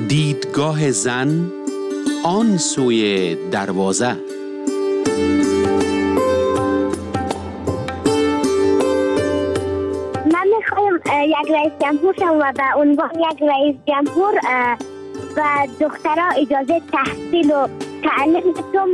دیدگاه زن آن سوی دروازه. من میخوایم یک رئیس جمهور شم و به عنوان یک رئیس جمهور و دخترها اجازه تحصیل و تعلیم بدم.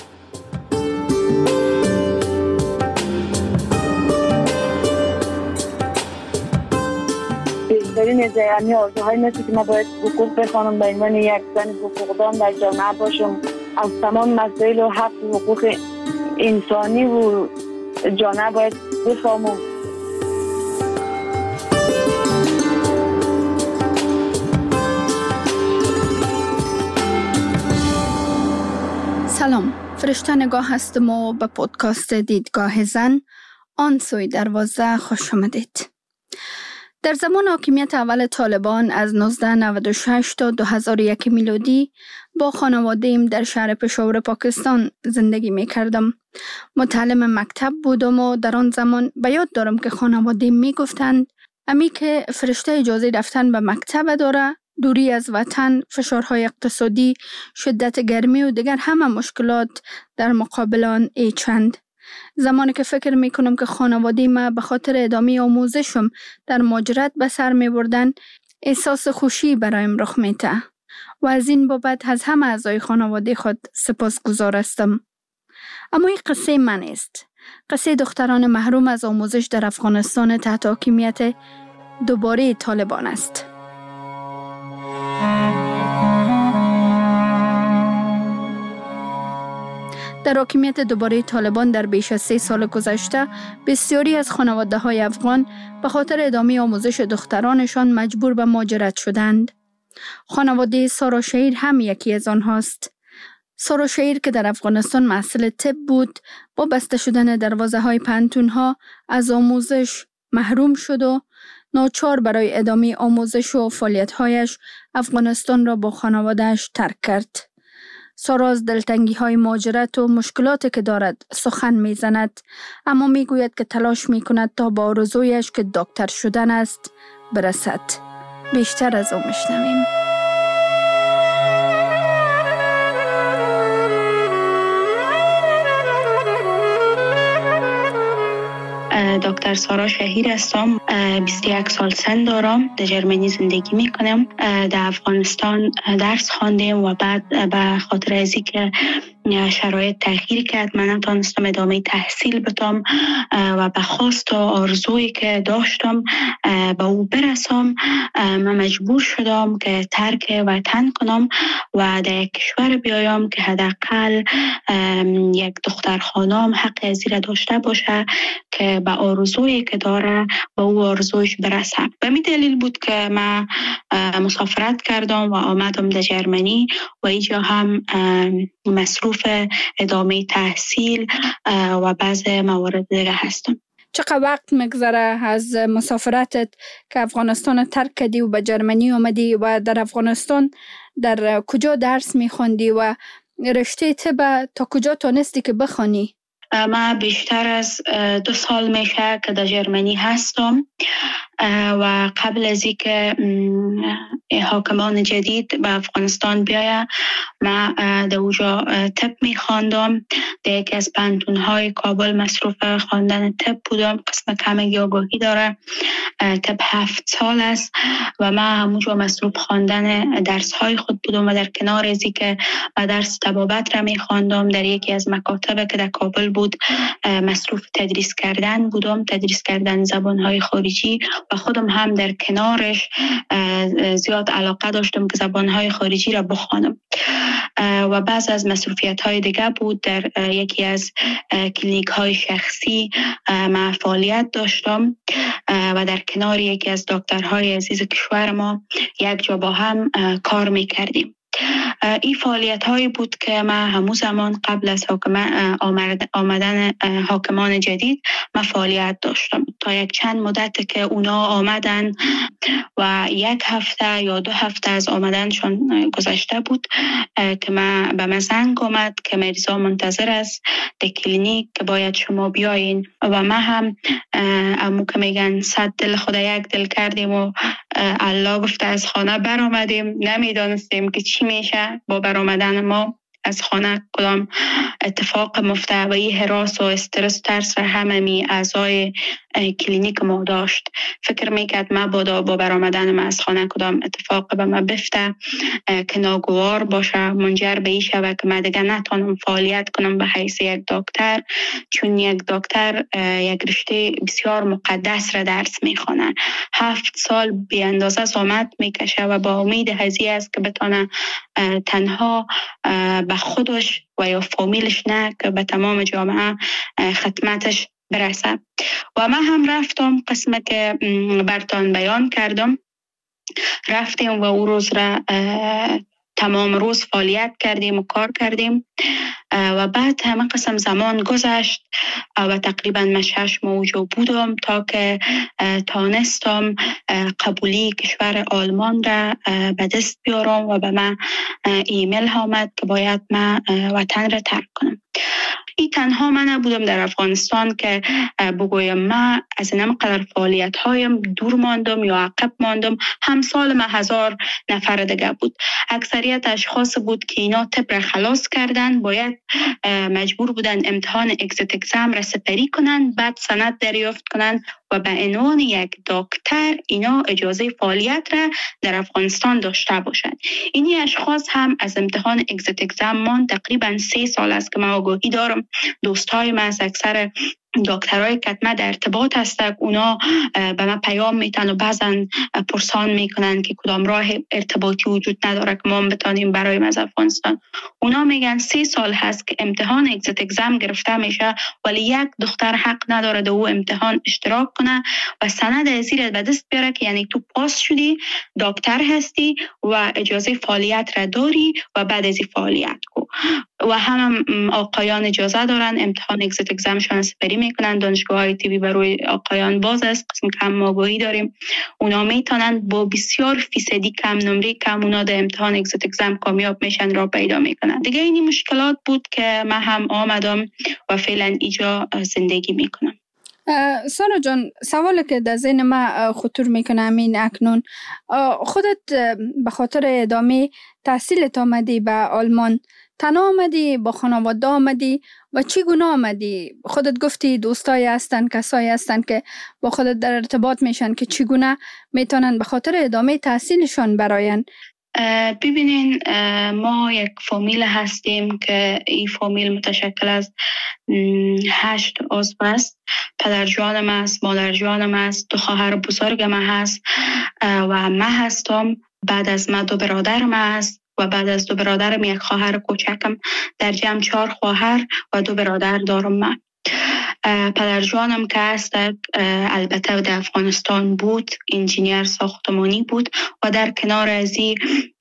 بیشترین یعنی آرزوهای مثل که ما باید حقوق بخوانم به عنوان یک زن حقوقدان در جامعه باشم، از تمام مسائل و حق و حقوق انسانی و جامعه باید بفهمم. سلام، فرشته نگاه هستم و به پودکاست دیدگاه زن آن سوی دروازه خوش آمدید. در زمان حاکمیت اول طالبان از 1996 تا 2001 میلادی با خانواده‌ام در شهر پشاور پاکستان زندگی می کردم. متعلم مکتب بودم و در آن زمان به یاد دارم که خانواده‌ام می گفتند امی که فرشته اجازه رفتن به مکتب داره، دوری از وطن، فشارهای اقتصادی، شدت گرمی و دیگر همه مشکلات در مقابل آن چند. زمانی که فکر می کنم که خانواده ما به خاطر ادامه آموزشم در مهاجرت به سر می بردن، احساس خوشی برایم رخ می ده و از این بابت از همه اعضای خانواده خود سپاسگزار هستم. اما این قصه من است. قصه دختران محروم از آموزش در افغانستان تحت حاکمیت دوباره طالبان است. در حاکمیت دوباره طالبان در بیش از 3 سال گذشته، بسیاری از خانواده‌های افغان به خاطر ادامه آموزش دخترانشان مجبور به مهاجرت شدند. خانواده سارا شهیر هم یکی از آنهاست. سارا شهیر که در افغانستان محصل طب بود، با بسته شدن دروازه‌های پانتون‌ها از آموزش محروم شد و ناچار برای ادامه آموزش و فعالیت‌هایش افغانستان را با خانواده‌اش ترک کرد. سارا از دلتنگی‌های مهاجرت و مشکلاتی که دارد سخن می‌زند، اما می‌گوید که تلاش می‌کند تا با آرزویش که دکتر شدن است برسد. بیشتر از او می‌شنویم. دکتر سارا شهیر هستم. 21 سال سن دارم. در جرمنی زندگی میکنم. در افغانستان درس خواندم و بعد به خاطر از اینکه شرایط تغییر کرد من نتونستم ادامه تحصیل بدم و به خواست و آرزویی که داشتم به او برسم. من مجبور شدم که ترک وطن کنم و در یک کشور بیایم که حداقل یک دختر خانم حق از این داشته باشه که به آرزویی که داره به او آرزویش برسه. به می دلیل بود که من مسافرت کردم و آمدم در جرمنی و اینجا هم مصروف ادامه تحصیل و بعض موارد دیگه هستم. چقدر وقت میگذره از مسافرتت که افغانستان ترک کردی و به جرمنی اومدی و در افغانستان در کجا درس میخوندی و رشته طب تا کجا تونستی که بخوانی؟ من بیشتر از 2 سال میشه که در جرمنی هستم و قبل از اینکه حاکمان جدید به افغانستان بیاید من در اونجا طب میخواندم. در یکی از پانتون‌های کابل مصروف خواندن طب بودم. قسم کمی آگاهی داره. طب 7 سال است و من همونجا مصروف خواندن درس‌های خود بودم و در کنار از اینکه درس طبابت را میخواندم در یکی از مکاتب که در کابل بود مصروف تدریس کردن بودم، تدریس کردن زبان‌های خارجی و خودم هم در کنارش زیاد علاقه داشتم که زبان‌های خارجی را بخوانم. و بعض از مصروفیت‌های دیگه بود. در یکی از کلینیک‌های شخصی من فعالیت داشتم و در کنار یکی از دکترهای عزیز کشور ما یک جا با هم کار می‌کردیم. این فعالیت هایی بود که من همون زمان قبل از آمدن حاکمان جدید من فعالیت داشتم تا یک چند مدت که اونا آمدن و 1 هفته یا 2 هفته از آمدنشون گذشته بود که من به من زنگ آمد که مریضا منتظر است در کلینیک که باید شما بیاین و من هم امو که میگن 100 دل خدا یک دل کردیم و الله گفته از خانه بر آمدیم. نمیدانستیم که چی میشه با بر آمدن ما از خانه، کدام اتفاق مفته و این هراس و استرس و ترس را همه اعضای کلینیک ما داشت. فکر میکرد ما با برآمدن ما از خانه کدام اتفاق به ما بفته که ناگوار باشه، منجر به این شود که من دیگه نتونم فعالیت کنم به حیث یک دکتر، چون یک دکتر یک رشته بسیار مقدس را درس میخونه، 7 سال بی اندازه زحمت میکشه و با امید هزی است که بتونه تنها به خودش و یا فامیلش نه که به تمام جامعه خدمتش برسه. و من هم رفتم قسمه که برتان بیان کردم، رفتیم و او روز را تمام روز فعالیت کردیم و کار کردیم و بعد همه قسم زمان گذشت و تقریبا من 6 ماه اونجا بودم تا که تانستم قبولی کشور آلمان را به دست بیارم و به من ایمیل آمد که باید من وطن را ترک کنم. این تنها من نبودم در افغانستان که بگویم من از این قدر فعالیت هایم دور ماندم یا عقب ماندم. همسال من 1000 نفر دیگه بود. اکثریت اشخاص بود که اینا طب را خلاص کردن، باید مجبور بودن امتحان اگزیت اگزام را سپری کنن، بعد سند دریافت کنن و به عنوان یک دکتر اینا اجازه فعالیت را در افغانستان داشته باشند. اینی اشخاص هم از امتحان اگزیت اگزام من تقریبا 3 سال است که من آگاهی دارم. دوستای من از اکثر دکترای کتمه در ارتباط هستند، اونا به من پیام میتن و بعضا پرسان میکنن که کدام راه ارتباطی وجود نداره که ما بتانیم برای از افغانستان. اونا میگن 3 سال هست که امتحان اگزیت اگزام گرفته میشه ولی یک دختر حق نداره در او امتحان اشتراک کنه و سند ازیر به دست بیاره که یعنی تو پاس شدی، دکتر هستی و اجازه فعالیت را داری و بعد از فعالیت کو. و هم آقایان اجازه دارن امتحان اگزیت اگزامشون سپری میکنن. دانشگاه‌های طبی برای آقایان باز است، قسم کم آگاهی داریم، اونا میتونن با بسیار فیصدی کم نمره کم اونا در امتحان اگزیت اگزام کامیاب میشن را پیدا میکنن. دیگه اینی مشکلات بود که من هم آمدم و فعلا اینجا زندگی میکنم. سارا جان، سوالی که در ذهن من خطور میکنه همین اکنون، خودت به خاطر ادامه تحصیلت آمدی به آلمان، تنها آمدی با خانواده آمدی و چگونه آمدی؟ خودت گفتی دوستایی هستن، کسایی هستن که با خودت در ارتباط میشن که چگونه میتونن به خاطر ادامه تحصیلشان براین؟ ببینین، ما یک فامیل هستیم که این فامیل متشکل از 8 عضو است. پدر جانم است، مادر جانم است، 2 خواهر بزرگ من هست و من هستم. بعد از من 2 برادرم است و بعد از 2 برادرم 1 خواهر کوچکم. در جمع 4 خواهر و 2 برادر دارم من. پدر جانم که است البته در افغانستان بود، انجینیر ساختمانی بود و در کنار از این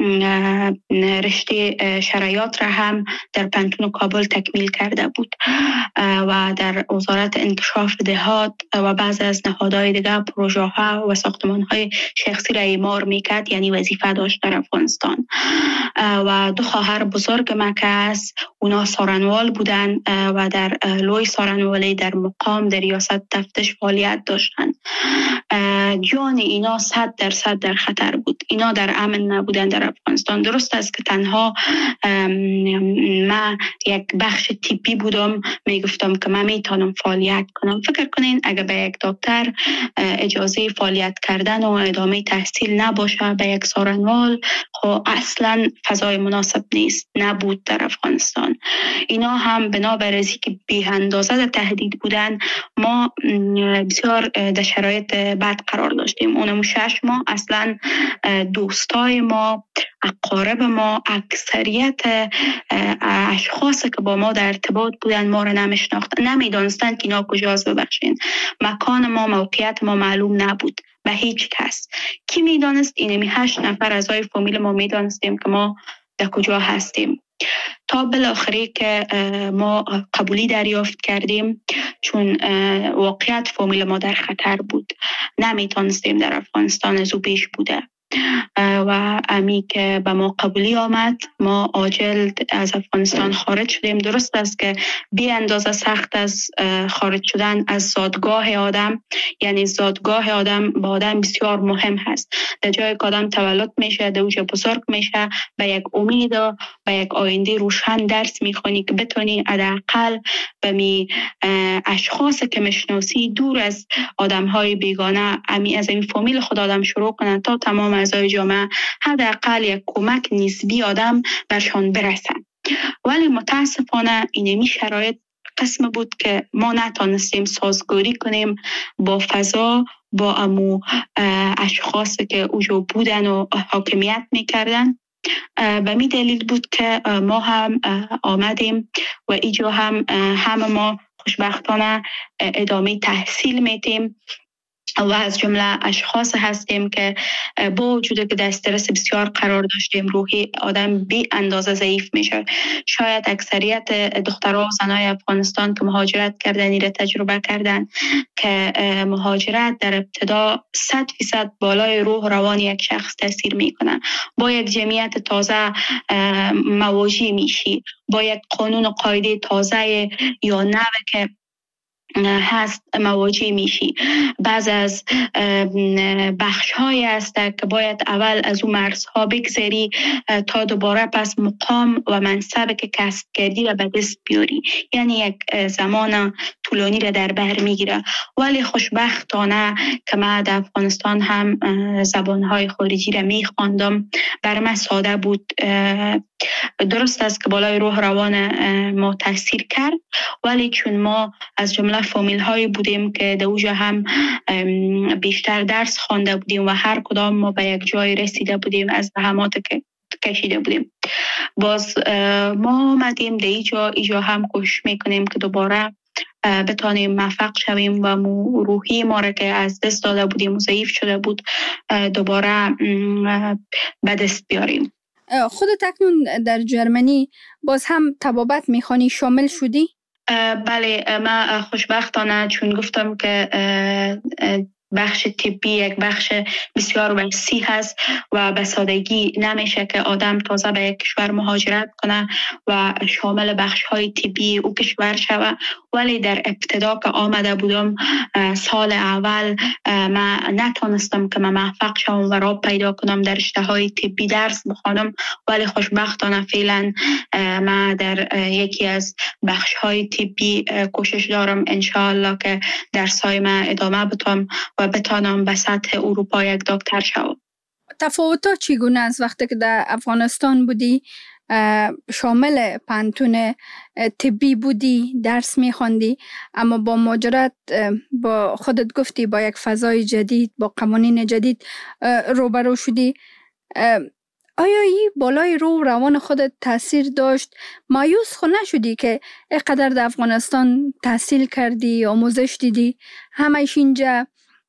رشته شرایط را هم در پنتون کابل تکمیل کرده بود و در وزارت انکشاف دهات و بعض از نهادهای دیگر پروژه ها و ساختمان های شخصی را اعمار میکرد، یعنی وظیفه داشت در افغانستان. و 2 خواهر بزرگ من که است اونا سارنوال بودن و در لوی سارنوالی در مقام در ریاست تفتیش فعالیت داشتند. جان اینا 100% در خطر بود. اینا در امن نبودن در افغانستان. درست است که تنها من یک بخش طبی بودم، میگفتم که من میتونم فعالیت کنم. فکر کنین اگر به یک دکتر اجازه فعالیت کردن و ادامه تحصیل نباشه به یک سارنوال، خب اصلا فضای مناسب نیست، نبود در افغانستان. اینا هم بنابر از اینکه بی اندازه تهدید بودن، ما بسیار در شرایط بد قرار داشتیم. اونم 6 ماه اصلا دوستای ما، اقارب ما، اکثریت اشخاص که با ما در ارتباط بودن ما را نمیشناختن، نمیدانستند که اینا کجاست. ببخشین، مکان ما، موقعیت ما معلوم نبود به هیچ کس. کی میدانست؟ اینمی 8 نفر اعضای فامیل ما میدانستیم که ما در کجا هستیم. تا بالاخره که ما قبولی دریافت کردیم، چون واقعیت فامیل ما در خطر بود، نمیتونستیم در افغانستان از او پیش بوده و امی که به ما قبولی آمد، ما عاجل از افغانستان خارج شدیم. درست است که بی اندازه سخت از خارج شدن از زادگاه آدم، یعنی زادگاه آدم با آدم بسیار مهم هست. در جایی که آدم تولد میشه، در اوج بزرگ میشه، به یک امید و به یک آینده روشن درس میخونی که بتونی حداقل به می اشخاص که مشناسی دور از آدمهای بیگانه، از این فامیل خود آدم شروع کنن تا تمام اعضای جامعه حداقل یک کمک نسبی آدم برشان برسن. ولی متاسفانه اینمی شرایط قسم بود که ما نتانستیم سازگاری کنیم با فضا، با امو اشخاص که اوجا بودن و حاکمیت میکردن. به می دلیل بود که ما هم آمدیم و اینجا هم ما خوشبختانه ادامه تحصیل میدیم و از جمله اشخاص هستیم که با وجود که در استرس بسیار قرار داشتیم، روحی آدم بی اندازه ضعیف میشه. شاید اکثریت دخترها و زنای افغانستان که مهاجرت کردن این را تجربه کردن که مهاجرت در ابتدا 100% بالای روح روان یک شخص تاثیر میکنه. با یک جمعیت تازه مواجه میشی، با یک قانون و قاعده تازه یا نوع که هست مواجه میشی. بعض از بخش های هست که باید اول از اون مرزها بگذری تا دوباره پس مقام و منصب که کسب کردی را به دست بیاری، یعنی یک زمان طولانی را در بر میگیره. ولی خوشبختانه که من در افغانستان هم زبانهای خارجی را میخواندم، بر من ساده بود. درست است که بالای روح روان ما تاثیر کرد، ولی چون ما از جمله فامیل هایی بودیم که در اوجا هم بیشتر درس خوانده بودیم و هر کدام ما به یک جای رسیده بودیم از زحمات که کشیده بودیم، باز ما آمدیم در اینجا هم کوشش میکنیم که دوباره بتانیم موفق شویم و روحی ما را که از دست داده بودیم و ضعیف شده بود دوباره به دست بیاریم. خودت اکنون در جرمنی باز هم طبابت میخوانی، شامل شدی؟ بله، من خوشبختانه چون گفتم که بخش طبی یک بخش بسیار وسیع هست و به سادگی نمیشه که آدم تازه به یک کشور مهاجرت کنه و شامل بخش های طبی او کشور شود. ولی در ابتدا که آمده بودم سال اول من نتونستم که من موفق شوم و راه پیدا کنم در رشته های طبی درس بخوانم، ولی خوشبختانه فعلا من در یکی از بخش های طبی کوشش دارم انشاءالله که درسای من ادامه بدم و بتانم به سطح اروپا یک دکتر شوم. تفاوت‌ها چگونه است وقتی که در افغانستان بودی، شامل پانتون طبی بودی، درس می‌خواندی، اما با مهاجرت با خودت گفتی با یک فضای جدید، با قوانین جدید روبرو شدی، آیا این بالای روح روان خودت تاثیر داشت؟ مایوس خود نشدی که اینقدر در افغانستان تحصیل کردی، آموزش دیدی، همه‌اش اینجا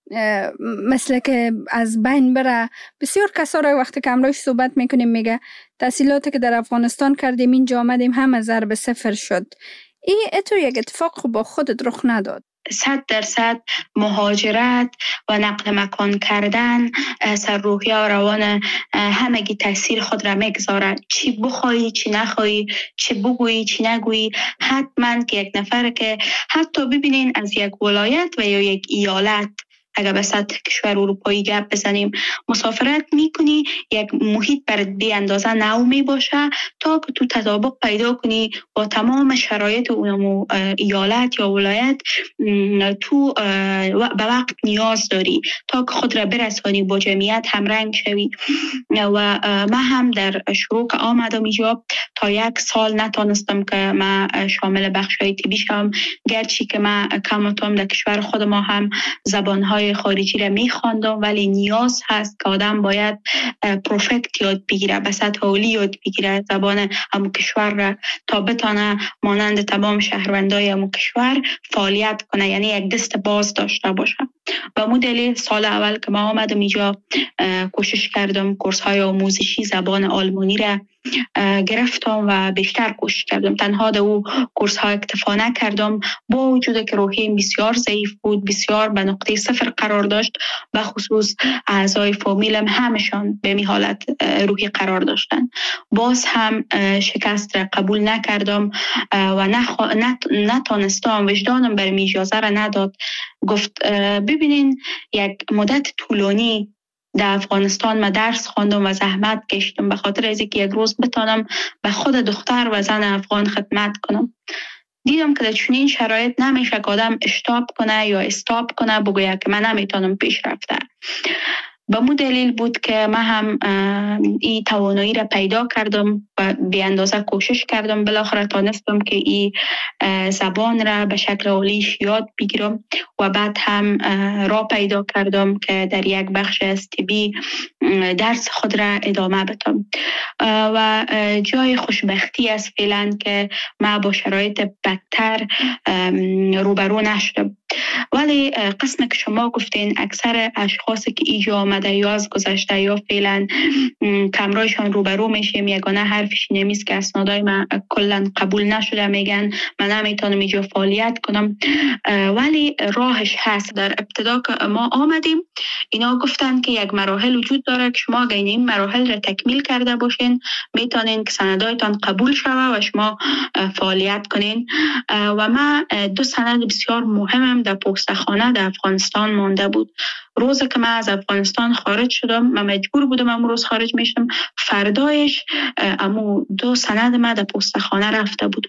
مثل که از بین بره؟ بسیار کسا را وقتی که امروز صحبت میکنیم میگه تحصیلاتی که در افغانستان کردیم اینجا آمدیم همه ضرب صفر شد. این اتو یک اتفاق با خودت رخ نداد؟ 100% مهاجرت و نقل مکان کردن سر روحی و روان همگی تاثیر خود را میگذاره. چی بخوایی چی نخوایی، چی بگویی چی نگویی، حتما که یک نفر که حتی ببینین از یک ولایت و یا یک ایالت اگر به سطح کشور اروپایی گپ بزنیم مسافرت میکنی، یک محیط بر بی اندازه نو می باشه تا که تو تطابق پیدا کنی با تمام شرایط اون ایالت یا ولایت. تو به وقت نیاز داری تا که خود را برسانی با جمعیت همرنگ شوی. و من هم در شروع که آمدم اینجا تا 1 سال نتونستم که من شامل بخشای طبی شم، گرچه که من کماتم در کشور خود ما هم زبانهای خارجی را میخواندم، ولی نیاز هست که آدم باید پروفکت یاد بگیره، به سطح عالی یاد بگیره زبان همون کشور را تا بتانه مانند تمام شهروندای همون کشور فعالیت کنه، یعنی یک دست باز داشته باشه. و مو دلیل سال اول که ما آمدم اینجا کوشش کردم کورس های آموزشی زبان آلمانی را گرفتم و بیشتر کوشش کردم. تنها در او کورس ها اکتفا نکردم، با وجود که روحیم بسیار ضعیف بود، بسیار به نقطه صفر قرار داشت، به خصوص اعضای فامیلم همشان به می حالت روحی قرار داشتن. باز هم شکست را قبول نکردم و نتانستم، وجدانم برام اجازه را نداد. گفت ببینین یک مدت طولانی در افغانستان ما درس خواندم و زحمت کشیدم به خاطر از اینکه یک روز بتانم به خود دختر و زن افغان خدمت کنم. دیدم که در چنین شرایط نمیشه که آدم اشتاب کنه یا استاپ کنه بگوید که من نمیتونم پیش رفته. به مو دلیل بود که من هم این توانایی را پیدا کردم و به اندازه کوشش کردم. بالاخره تانستم که این زبان را به شکل عالیش یاد بگیرم و بعد هم راه پیدا کردم که در یک بخش از طبی درس خود را ادامه بدم و جای خوشبختی است فعلا که من با شرایط بدتر روبرو نشدم. ولی قسم که شما گفتین اکثر اشخاصی که اینجا آمده یا از گذشته یا فعلا کمرایشان روبرو میشیم، یگانه حرفش نمیست که اسنادای من کلا قبول نشده، میگن من نمیتونم اینجا فعالیت کنم. ولی راهش هست. در ابتدا که ما آمدیم اینا گفتن که یک مراحل وجود داره که شما اگه این مراحل را تکمیل کرده باشین میتونین که سندایتان قبول شوه و شما فعالیت کنین. و من 2 سند بسیار مهمم در پستخانه در افغانستان مانده بود. روزی که من از افغانستان خارج شدم، من مجبور بودم امو روز خارج میشم، فردایش امو 2 سند من در پستخانه رفته بود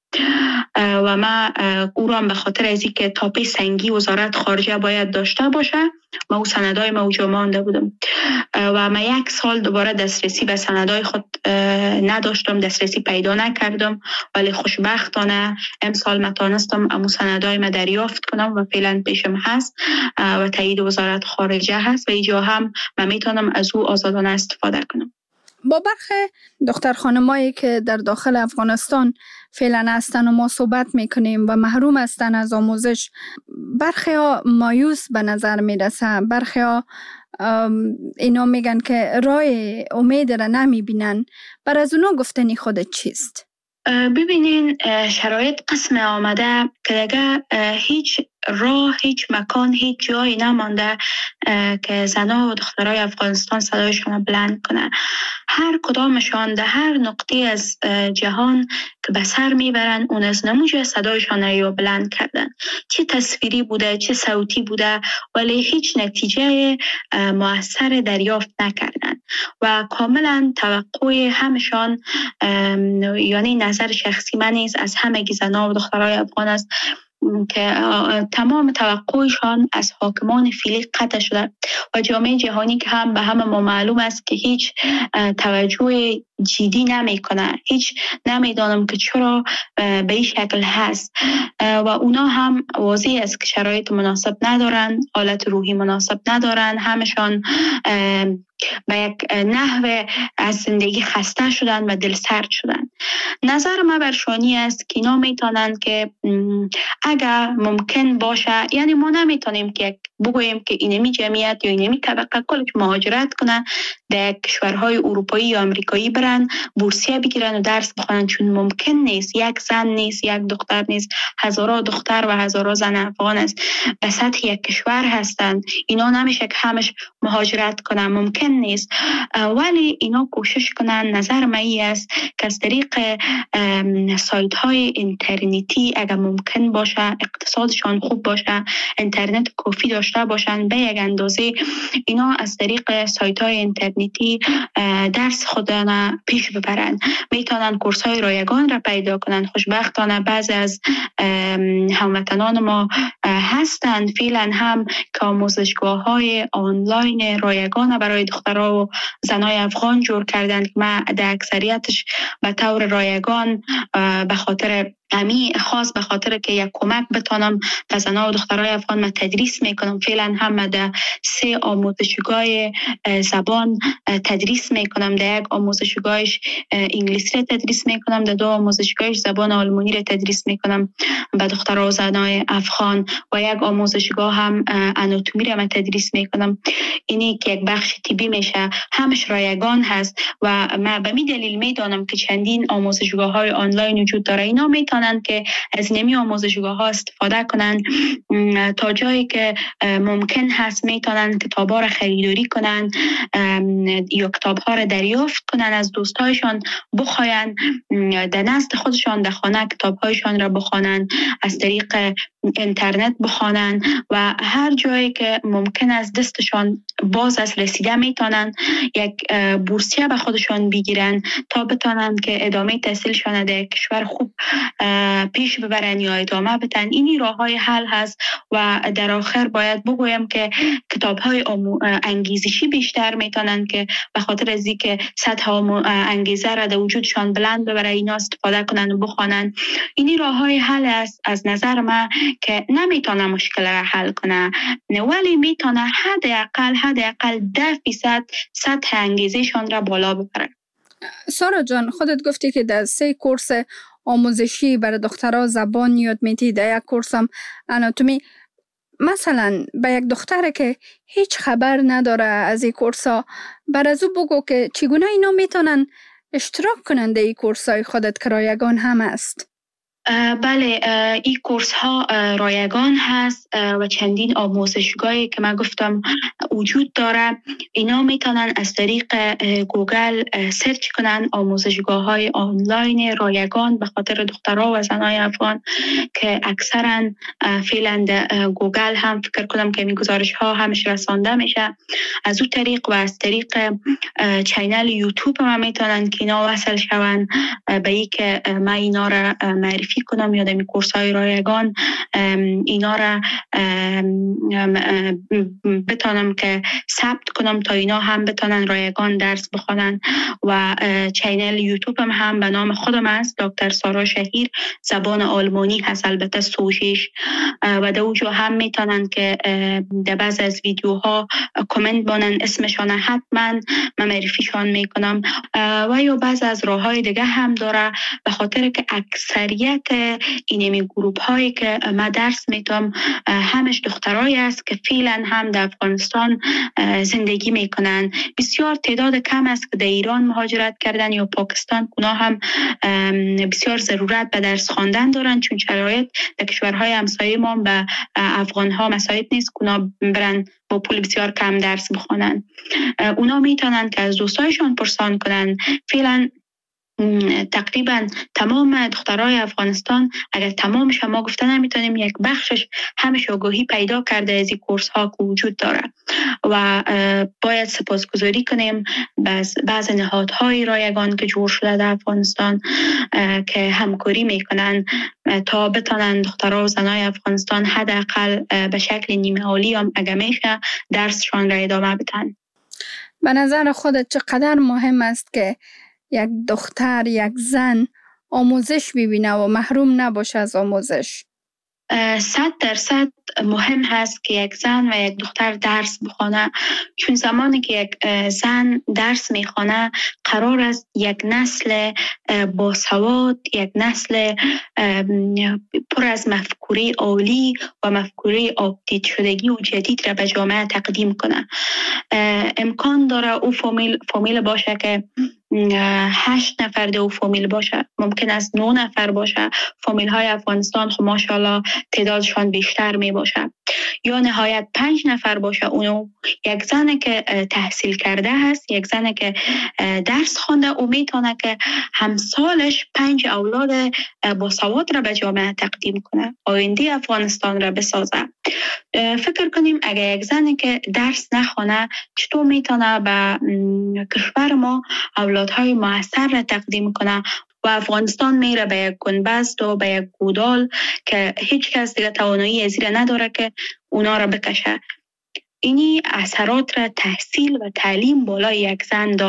و من او را به خاطر از اینکه تاپه سنگی وزارت خارجه باید داشته باشه من او سندای ما اوجا مانده بودم و من 1 سال دوباره دسترسی به سندای خود نداشتم، دسترسی پیدا نکردم. ولی خوشبختانه امسال من تانستم امو سندای ما دریافت کنم و فعلا پیشم هست و تایید وزارت خارجه هست و اینجا هم من میتونم از او آزادانه استفاده کنم. با برخی دختر خانمایی که در داخل افغانستان فعلا هستن و ما صحبت میکنیم و محروم هستن از آموزش، برخی ها مایوس به نظر میرسه، برخی ها اینا میگن که راه امید را نمیبینن. بر از اونا گفتنی خودت چیست؟ ببینین شرایط قسم آمده که دیگه هیچ راه، هیچ مکان، هیچ جایی نمانده که زنها و دخترای افغانستان صدایشان بلند کنه. هر کدامشان در هر نقطه از جهان که به سر میبرن اون از نموجه صدایشان را بلند کردن، چه تصویری بوده چه صوتی بوده، ولی هیچ نتیجه مؤثر دریافت نکردن و کاملا توقع همشان، یعنی نظر شخصی من نیست، از همه زنها و دخترای افغان است که تمام توقعشان از حاکمان فعلی قطع شده و جامعه جهانی که هم به همه ما معلوم است که هیچ توجه جدی نمی کنه، هیچ نمیدانم که چرا به این شکل هست و اونا هم واضح است که شرایط مناسب ندارن، حالت روحی مناسب ندارن، همشان به یک نحو از زندگی خسته شدن و دل سرد شدن. نظر من برشانی است که اینا میتونن که اگر ممکن باشه، یعنی ما نمیتونیم که بگوییم که اینمی جمعیت یا اینمی طبقه کلش مهاجرت کنن در کشورهای اروپایی یا امریکایی برن بورسیه بگیرن و درس بخونن، چون ممکن نیست. یک زن نیست، یک دختر نیست، هزارها دختر و هزارها زن افغان است به سطح یک کشور هستند. اینا نمیشه که همش مهاجرت کنن، ممکن نیست. ولی اینا کوشش کنن. نظر من است که از طریق سایت های اینترنتی اگر ممکن باشه، اقتصادشان خوب باشه، اینترنت کافی داشته باشن، به یک اندازه اینا از طریق سایت های اینترنتی درس خودشان پیش ببرن، میتونن کورس های رایگان را پیدا کنن. خوشبختانه بعضی از هموطنان ما هستند فعلا هم که آموزشگاه های آنلاین رایگان برای دخترها و زنای افغان جور کردن که من در اکثریتش به طور رایگان به خاطر همی خاص به خاطر که یک کمک بتانم به زنان و دخترای افغان من تدریس میکنم. فعلا هم در 3 آموزشگاه زبان تدریس میکنم. در یک آموزشگاهش انگلیسی را تدریس میکنم، در 2 آموزشگاهش زبان آلمانی را تدریس میکنم به دخترها و زنای افغان و یک آموزشگاه هم آناتومی را من تدریس میکنم. اینی که یک بخش طبی میشه، همش رایگان هست و من به می دلیل میدانم که چندین آموزشگاه های آنلاین وجود داره. اینا میتونن که از نمی آموزشگاه ها استفاده کنن تا جایی که ممکن هست میتونن کتاب ها را خریداری کنن یا کتاب ها را دریافت کنن از دوستایشان، بخواین در نزد خودشان در خانه کتاب هایشان را بخوانن، از طریق اینترنت بخوانن و هر جایی که ممکن است دستشان باز از رسیده میتونن یک بورسیه به خودشان بگیرن تا بتونن که ادامه تحصیلشان در کشور خوب پیش ببرن یا ادامه بدن. اینی راه های حل هست و در آخر باید بگویم که کتاب های انگیزشی بیشتر میتونن که به خاطر از اینکه سطح انگیزه را در وجودشان بلند ببره اینا استفاده کنن و بخوانن. اینی راه های حل است از نظر من که نمیتونه مشکل را حل کنه ولی میتونه حداقل 10% سطح انگیزشان را بالا ببره. سارا جان، خودت گفتی که در 3 کورس آموزشی برای دخترها زبان یاد میدی، در یک کورس هم آناتومی. مثلا به یک دختره که هیچ خبر نداره از این کورس ها، بر از او بگو که چگونه اینا میتونن اشتراک کنن در این کورس های خودت که رایگان هم است؟ بله، این کورس ها رایگان هست و چندین آموزشگاهی که من گفتم وجود داره. اینا میتونن از طریق گوگل سرچ کنن آموزشگاه های آنلاین رایگان به خاطر دخترها و زنای افغان که اکثرا فعلا گوگل هم فکر کنم که این گزارش ها همش رسانده میشه. از اون طریق و از طریق چینل یوتیوب هم میتونن که اینا وصل شون به این که من اینا را معرفی کنم یا دمی کورس های رایگان اینا را بتانم که ثبت کنم تا اینا هم بتانن رایگان درس بخوانن. و چینل یوتیوب هم به نام خودم است، دکتر سارا شهیر، زبان آلمانی هست البته سوشیش و در اونجا هم میتونن که در بعض از ویدیوها کامنت بانن اسمشان حتما من معرفیشان میکنم و یا بعض از راه های دیگه هم داره به خاطر که اکثریت اینمی گروپ هایی که من درس میتم همش دخترایی است که فعلا هم در افغانستان زندگی میکنن. بسیار تعداد کم است که در ایران مهاجرت کردن یا پاکستان. اونا هم بسیار ضرورت به درس خواندن دارن چون شرایط در کشورهای همسایه ما به افغان ها مساعد نیست که اونا برن با پول بسیار کم درس بخونن. اونا میتونن که از دوستایشان پرسان کنن. فعلا تقریبا تمام دخترای افغانستان اگر تمامش ما گفته نمیتونیم یک بخشش همش آگاهی پیدا کرده از این کورس ها که وجود داره و باید سپاسگزاری کنیم بعض نهادهای رایگان که جور شده در افغانستان که همکاری میکنن تا بتونن دخترها و زنای افغانستان حداقل به شکل نیمه عالی هم اگر میشه درسشان را ادامه بدن. به نظر خودت چقدر مهم است که یک دختر، یک زن آموزش ببینه و محروم نباشه از آموزش؟ 100% مهم هست که یک زن و یک دختر درس بخونه چون زمانی که یک زن درس میخونه قرار است یک نسل باسواد، یک نسل پر از مفکوره عالی و مفکوره آپدیت شدگی و جدید را به جامعه تقدیم کنه. امکان داره او فامیل باشه که 8 نفر دو فامیل باشه، ممکن است 9 نفر باشه. فامیل های افغانستان خب ماشاءالله تعدادشان بیشتر می باشه. یا نهایت 5 نفر باشه. اونو یک زن که تحصیل کرده هست، یک زن که درس خونده، او میتونه که همسالش 5 اولاد باسواد را به جامعه تقدیم کنه، آینده افغانستان را بسازه. فکر کنیم اگر یک زنی که درس نخونه چطور میتونه به کشور ما اولادهای موثر را تقدیم کنه و افغانستان میره به یک گنبست و به یک گودال که هیچ کس دیگه توانایی از این نداره که اونا را بکشه. اینی اثرات را تحصیل و تعلیم بالای یک زن داره.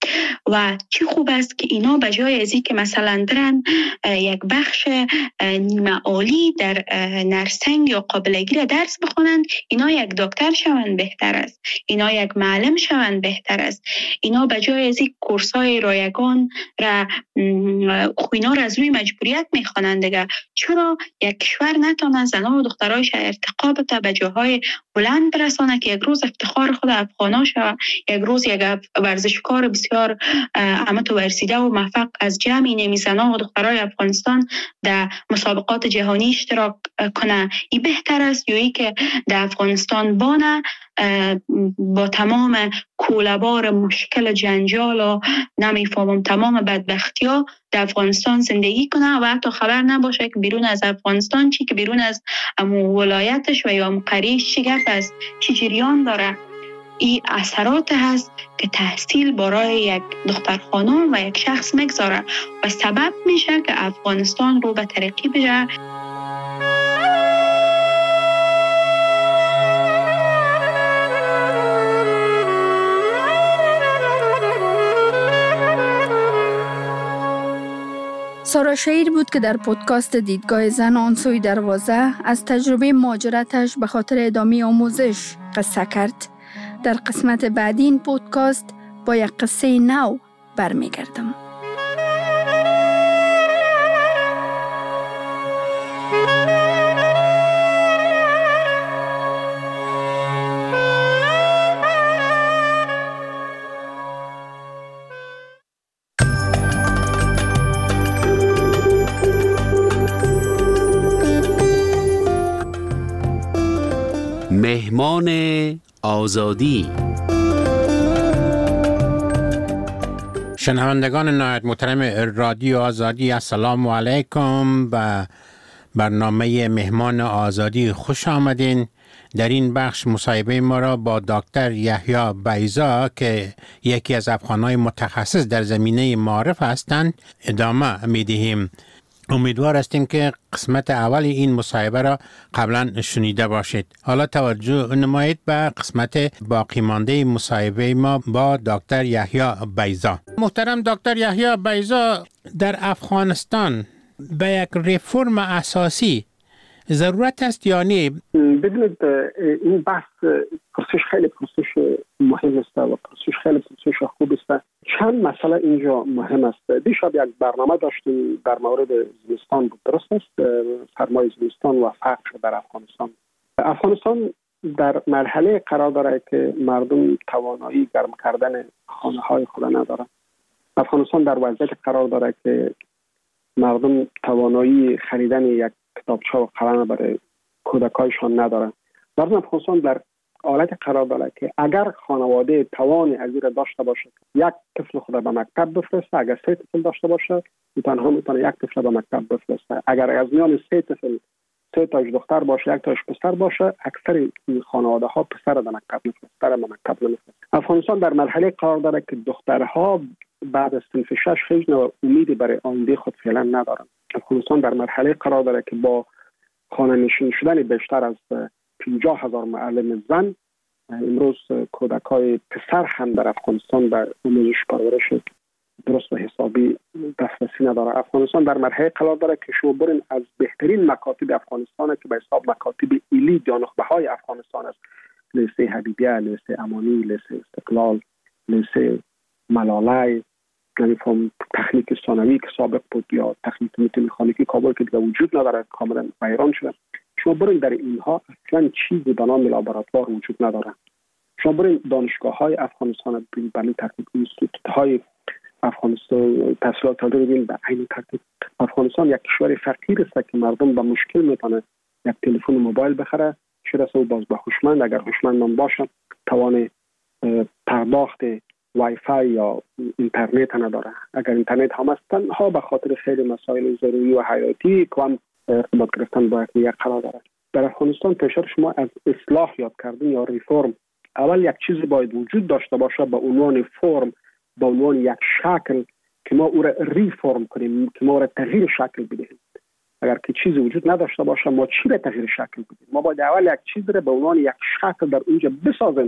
و چی خوب است که اینا به جای از این که مثلا درن یک بخش نیمه عالی در نرسنگ یا قابلگی را درس بخونند، اینا یک دکتر شوند بهتر است، اینا یک معلم شوند بهتر است. اینا به جای از این کورس‌های رایگان را اینا را از روی مجبوریت میخوانند دیگه. چرا یک کشور نتونه زنان و دخترایش ارتقا بده، به جاهای بلند برسانه که یک روز افتخار خود افغانا شود، یک روز یک ورزشکار بسیار متوسطه و موفق از جمع نمی زنان و دخترای افغانستان در مسابقات جهانی اشتراک کنه. این بهتر است یا ای که در افغانستان بانه با تمام کوله‌بار مشکل جنجال و نمیفهمم تمام بدبختی‌ها در افغانستان زندگی کنه و حتی خبر نباشه که بیرون از افغانستان چی، که بیرون از ولایتش و یا قریش چی گپ است، چی جریان داره. این اثرات هست که تحصیل برای یک دختر خانم و یک شخص مگذاره و سبب میشه که افغانستان رو به ترقی بره. سارا شهیر بود که در پودکاست دیدگاه زن آن سوی دروازه از تجربه مهاجرتش به خاطر ادامه آموزش قصه کرد. در قسمت بعدی این پودکاست با یک قصه نو برمیگردم. مهمان آزادی. شنوندگان نهایت محترم رادیو آزادی، السلام علیکم. و برنامه مهمان آزادی خوش آمدین. در این بخش مصاحبه ما را با دکتر یحیی بیضا که یکی از افغان‌های متخصص در زمینه معارف هستند ادامه می‌دهیم. امیدوار هستیم که قسمت اول این مصاحبه را قبلا شنیده باشید. حالا توجه نمایید به قسمت باقی مانده مصاحبه ما با دکتر یحیی بیضا. محترم دکتر یحیی بیضا، در افغانستان به یک ریفرم اساسی ضرورت است یا نه؟ ببینید، این بحث پرسش خیلی پرسش مهم است و پرسش خیلی پرسش خوب است. چند مسئله اینجا مهم است. دیشب یک برنامه داشتیم در مورد زمستان بود، درست است؟ سرمای زمستان و فقر در افغانستان. افغانستان در مرحله قرار داره که مردم توانایی گرم کردن خانه های خود ندارند. افغانستان در وضعیت قرار داره که مردم توانایی خریدن یک کتابچه و قلم برای کودکایشان ندارند. مردم افغانستان در حالت قرار داره که اگر خانواده توان از این داشته باشه یک طفل خود به مکتب بفرسته، اگر 3 طفل داشته باشه تنها میتونه یک طفل به مکتب بفرسته. اگر از میان 3 طفل 3 تاش دختر باشه 1 تاش پسر باشه، اکثر این خانواده ها پسر به مکتب نمیفرسته. افغانستان در مرحله قرار داره که دخترها بعد از صنف 6 هیچ نوع امیدی برای آینده خود فعلا ندارند. افغانستان در مرحله قرار داره که با خانه نشین شدن بیشتر از 50,000 معلم زن، امروز کودکای پسر هم در افغانستان به آموزش پرورش درست و حسابی دسترسی نداره. افغانستان در مرحله قرار داره که شما برین از بهترین مکاتب افغانستان که به حساب مکاتب ایلی یا نخبه‌های افغانستان است، لیسه حبیبیه، لیسه امانی، لیسه استقلال، لیسه ملاله، یعنی تکنیک ثانوی که سابق بود یا تکنیک مکانیکی کابل که دیگه وجود نداره، کاملا ویران شده. شما برین در اینها اصلا چیزی به نام لابراتوار وجود نداره. شما برین دانشگاه‌های افغانستان به این ترتیب، اینستیتوت‌های افغانستان تحصیلات عالی ببین به این ترتیب. افغانستان یک کشور فقیر است که مردم با مشکل میتونه یک تلفن موبایل بخره، چرا سو باز به هوشمند، اگر هوشمند نباشه توان پرداخت وای فای یا اینترنت نداره. اگر اینترنت هم است تنها به خاطر خیلی مسائل ضروری و حیاتی که هم ارتباط گرفتن با یک قرار داره. در افغانستان پیشتر شما از اصلاح یاد کردن یا ریفرم، اول یک چیزی باید وجود داشته باشه به عنوان فرم، به عنوان یک شکل که ما او را ریفرم کنیم، که ما او را تغییر شکل بدهیم. اگر که چیزی وجود نداشته باشه ما چی را تغییر شکل بدیم؟ ما باید اول یک چیز را به عنوان یک شکل در اونجا بسازیم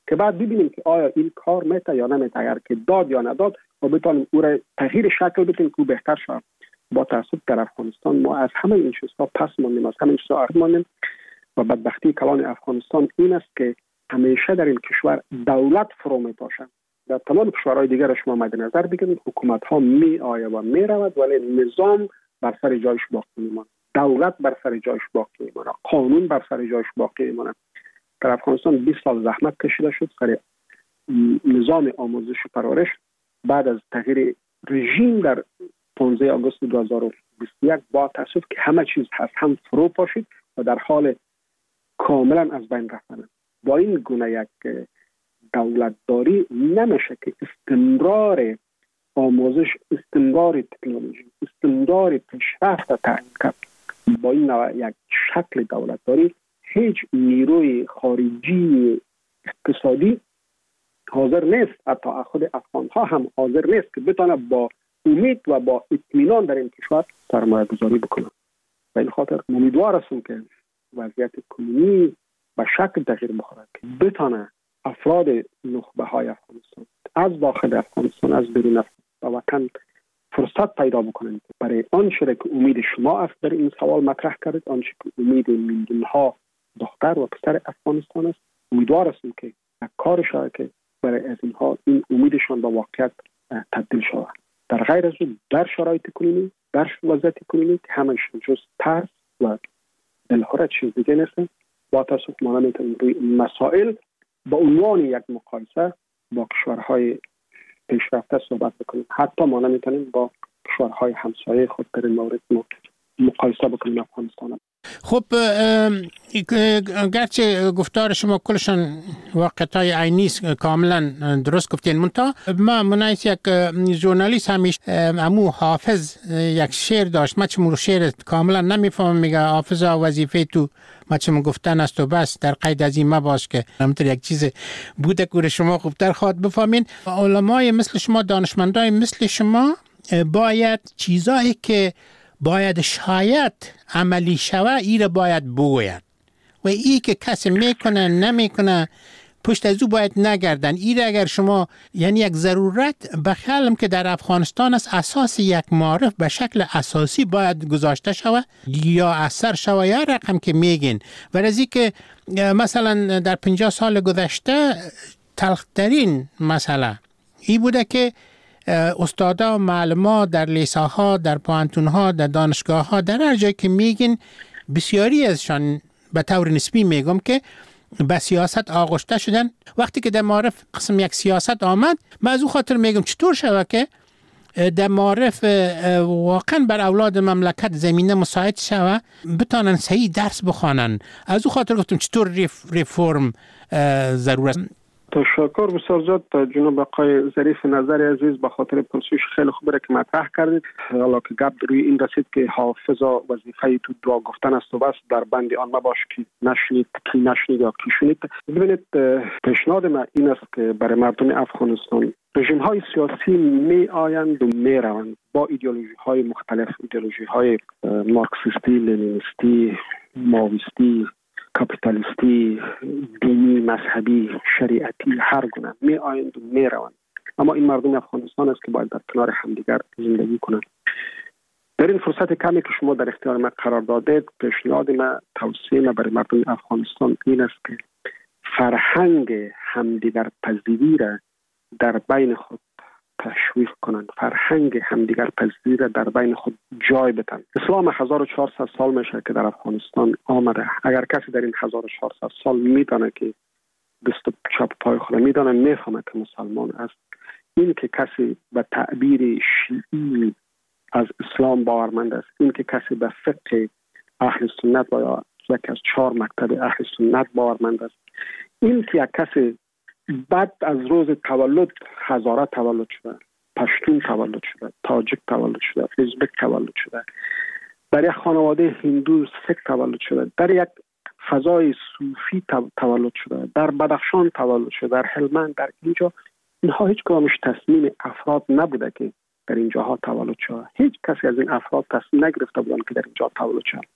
که بعد ببینیم که آیا این کار میته یا نمیته، اگر که داد یا نداد و بتونیم او را تغییر شکل بدیم که بهتر شود. با تاسف در افغانستان ما از همه این چیزها پس ماندیم، از همه این چیزها عقب ماندیم و بدبختی کلان افغانستان این است که همیشه در این کشور دولت فرو میپاشد. در تمام کشورهای دیگر شما مد نظر بگیرید، حکومت ها می آید و می رود ولی نظام بر سر جایش باقی میماند، دولت بر سر جایش باقی میماند، قانون بر سر جایش باقی میماند. در افغانستان 20 سال زحمت کشیده شد سر نظام آموزش و پرورش. بعد از تغییر رژیم در 15 آگوست 2021 با تاسف که همه چیز هست هم فرو پاشید و در حال کاملا از بین رفتن. با این گونه یک دولتداری نمیشه که استمرار آموزش، استمرار تکنولوژی، استمرار پیشرفت تعیین کرد. با این نوع یک شکل دولتداری هیچ نیروی خارجی اقتصادی حاضر نیست، حتی خود افغان ها هم حاضر نیست که بتونه با امید و با اطمینان در این کشور سرمایه گذاری بکنه. به این خاطر امیدوار هستم که وضعیت کنونی به شکل تغییر بخوره که بتونه افراد نخبه های افغانستان از داخل افغانستان از بیرون افغانستان و وطن فرصت پیدا بکنند برای آنچه که امید شما است در این سوال مطرح کردید، آنچه که امید میلیون ها دختر و پسر افغانستان است. امیدوار هستم که کار شود که برای از اینها این امیدشان به واقعیت تبدیل شود. در غیر از اون در شرایط کنونی، در وضعیت کنونی که همش جز ترس و دلهره چیز دیگه نیست. با تاسف ما نمیتونیم روی مسائل با عنوان یک مقایسه با کشورهای پیشرفته صحبت بکنیم. حتی ما نمیتونیم با کشورهای همسایه خود در این مورد مقایسه بکنیم افغانستان. خب گرچه گفتار شما کلشان واقعیت‌های عینی است، کاملا درست گفتین، منتها ما منایس یک ژورنالیست همیشه امو حافظ یک شعر داشت، ما چمو شعر کاملا نمیفهمم، میگه حافظا وظیفه تو ما چمو گفتن است و بس، در قید از این مباش که همینطور یک چیز بوده که شما خوبتر خواهد بفهمین. علمای مثل شما، دانشمندای مثل شما باید چیزایی که باید شاید عملی شوه ای را باید بگوید و ای که کسی میکنه نمیکنه پشت از او باید نگردن. ای را اگر شما یعنی یک ضرورت بخیالم که در افغانستان است، اساس یک معرف به شکل اساسی باید گذاشته شوه یا اثر شوه یا رقم که میگین. ورزی که مثلا در 50 سال گذشته تلخترین مسئله ای بوده که استادا و معلم‌ها در لیساها، در پوهنتون‌ها، در دانشگاه‌ها، در هر جایی که میگین بسیاری ازشان به طور نسبی میگم که به سیاست آغشته شدن. وقتی که در معرف قسم یک سیاست آمد، من از او خاطر میگم چطور شود که در معرف واقعا بر اولاد مملکت زمینه مساعد شود بتانن صحیح درس بخوانن. از او خاطر گفتم چطور ریفورم ضرورت. تشکر بسیار زیاد جناب آقای ظریف نظری عزیز به خاطر پرسش خیلی خوبه که مطرح کردید. حالا که گپ روی این رسید که حافظا وظیفه تو دعا گفتن است و بس، در بند آن مباش که نشنید کی نشنید یا کی شنید. ببینید پیشنهاد من این است که برای مردم افغانستان رژیم های سیاسی می آیند و می روند با ایدئولوژی های مختلف، ایدئولوژی های مارکسیستی، لنینیستی، ماویستی، کاپیتالیستی، دینی، مذهبی، شریعتی، هر گونه می آیند و می روند. اما این مردم افغانستان است که باید در کنار همدیگر زندگی کنند. در این فرصت کمی که شما در اختیار من قرار دادید، پیشنهاد من، توصیه من برای مردم افغانستان این است که فرهنگ همدیگر پذیری را در بین خود تشویق کنند، فرهنگ همدیگر پذیری را در بین خود جای بدن. اسلام 1400 سال میشه که در افغانستان آمده. اگر کسی در این 1400 سال میدانه که دست چپ پای خود میدانه، میفهمه که مسلمان است. این که کسی به تعبیر شیعی از اسلام باورمند است، این که کسی به فقه اهل سنت و یا یک از 4 مکتب اهل سنت باورمند است، این که یک کسی بعد از روز تولد هزاره تولد شده، پشتون تولد شده، تاجیک تولد شده، ازبک تولد شده، در یک خانواده هندو سیک تولد شده، در یک فضای صوفی تولد شده، در بدخشان تولد شده، در هلمند، در اینجا، اینها هیچ کدامش تصمیم افراد نبوده که در اینجاها تولد شده. هیچ کسی از این افراد تصمیم نگرفته بودن که در اینجا تولد شده.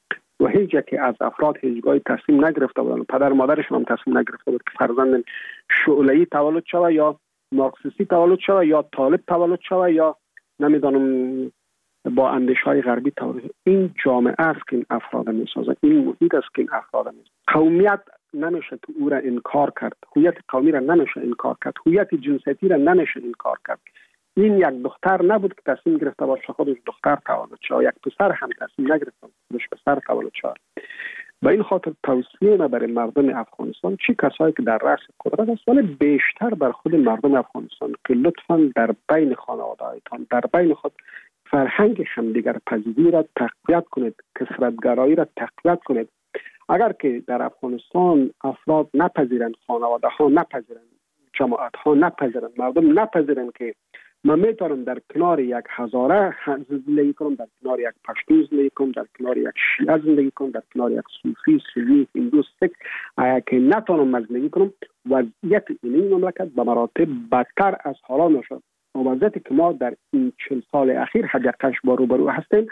و هیچ یکی از افراد هیچگاه تصمیم نگرفته بودن، پدر مادرشون هم تصمیم نگرفته بود که فرزند شعله‌ای تولد شوه یا مارکسیستی تولد شوه یا طالب تولد شوه یا نمیدانم با اندیش‌های غربی تولد. این جامعه است که این افراد میسازه، این محیط است که این افراد میسازه. قومیت نمیشه که او را انکار کرد، هویت قومی را نمیشه انکار کرد، هویت جنسیتی را نمیشه انکار کرد. این یک دختر نبود که تصمیم گرفته باشه خودش دختر تولد شود، یک پسر هم تصمیم نگرفته خودش پسر تولد شود. به این خاطر توصیه ما برای مردم افغانستان، چی کسایی که در رأس قدرت است ولی بیشتر بر خود مردم افغانستان، که لطفاً در بین خانواده‌هایتان، در بین خود فرهنگ همدیگر پذیری را تقویت کنید، کثرت‌گرایی را تقویت کنید. اگر که در افغانستان افراد نپذیرند، خانواده ها نپذیرند، جماعت ها نپذیرند، مردم نپذیرند که من میتونم در کنار یک هزاره زندگی کنم، در کنار یک پشتو زندگی کنم، در کنار یک شیعه زندگی کنم، در کنار یک صوفی، سنی، هندو، سیک، اگر که نتونم زندگی کنم، وضعیت این مملکت به مراتب بدتر از حالا نشد. وضعیتی که ما در این 40 سال اخیر حداقلش با روبرو هستیم،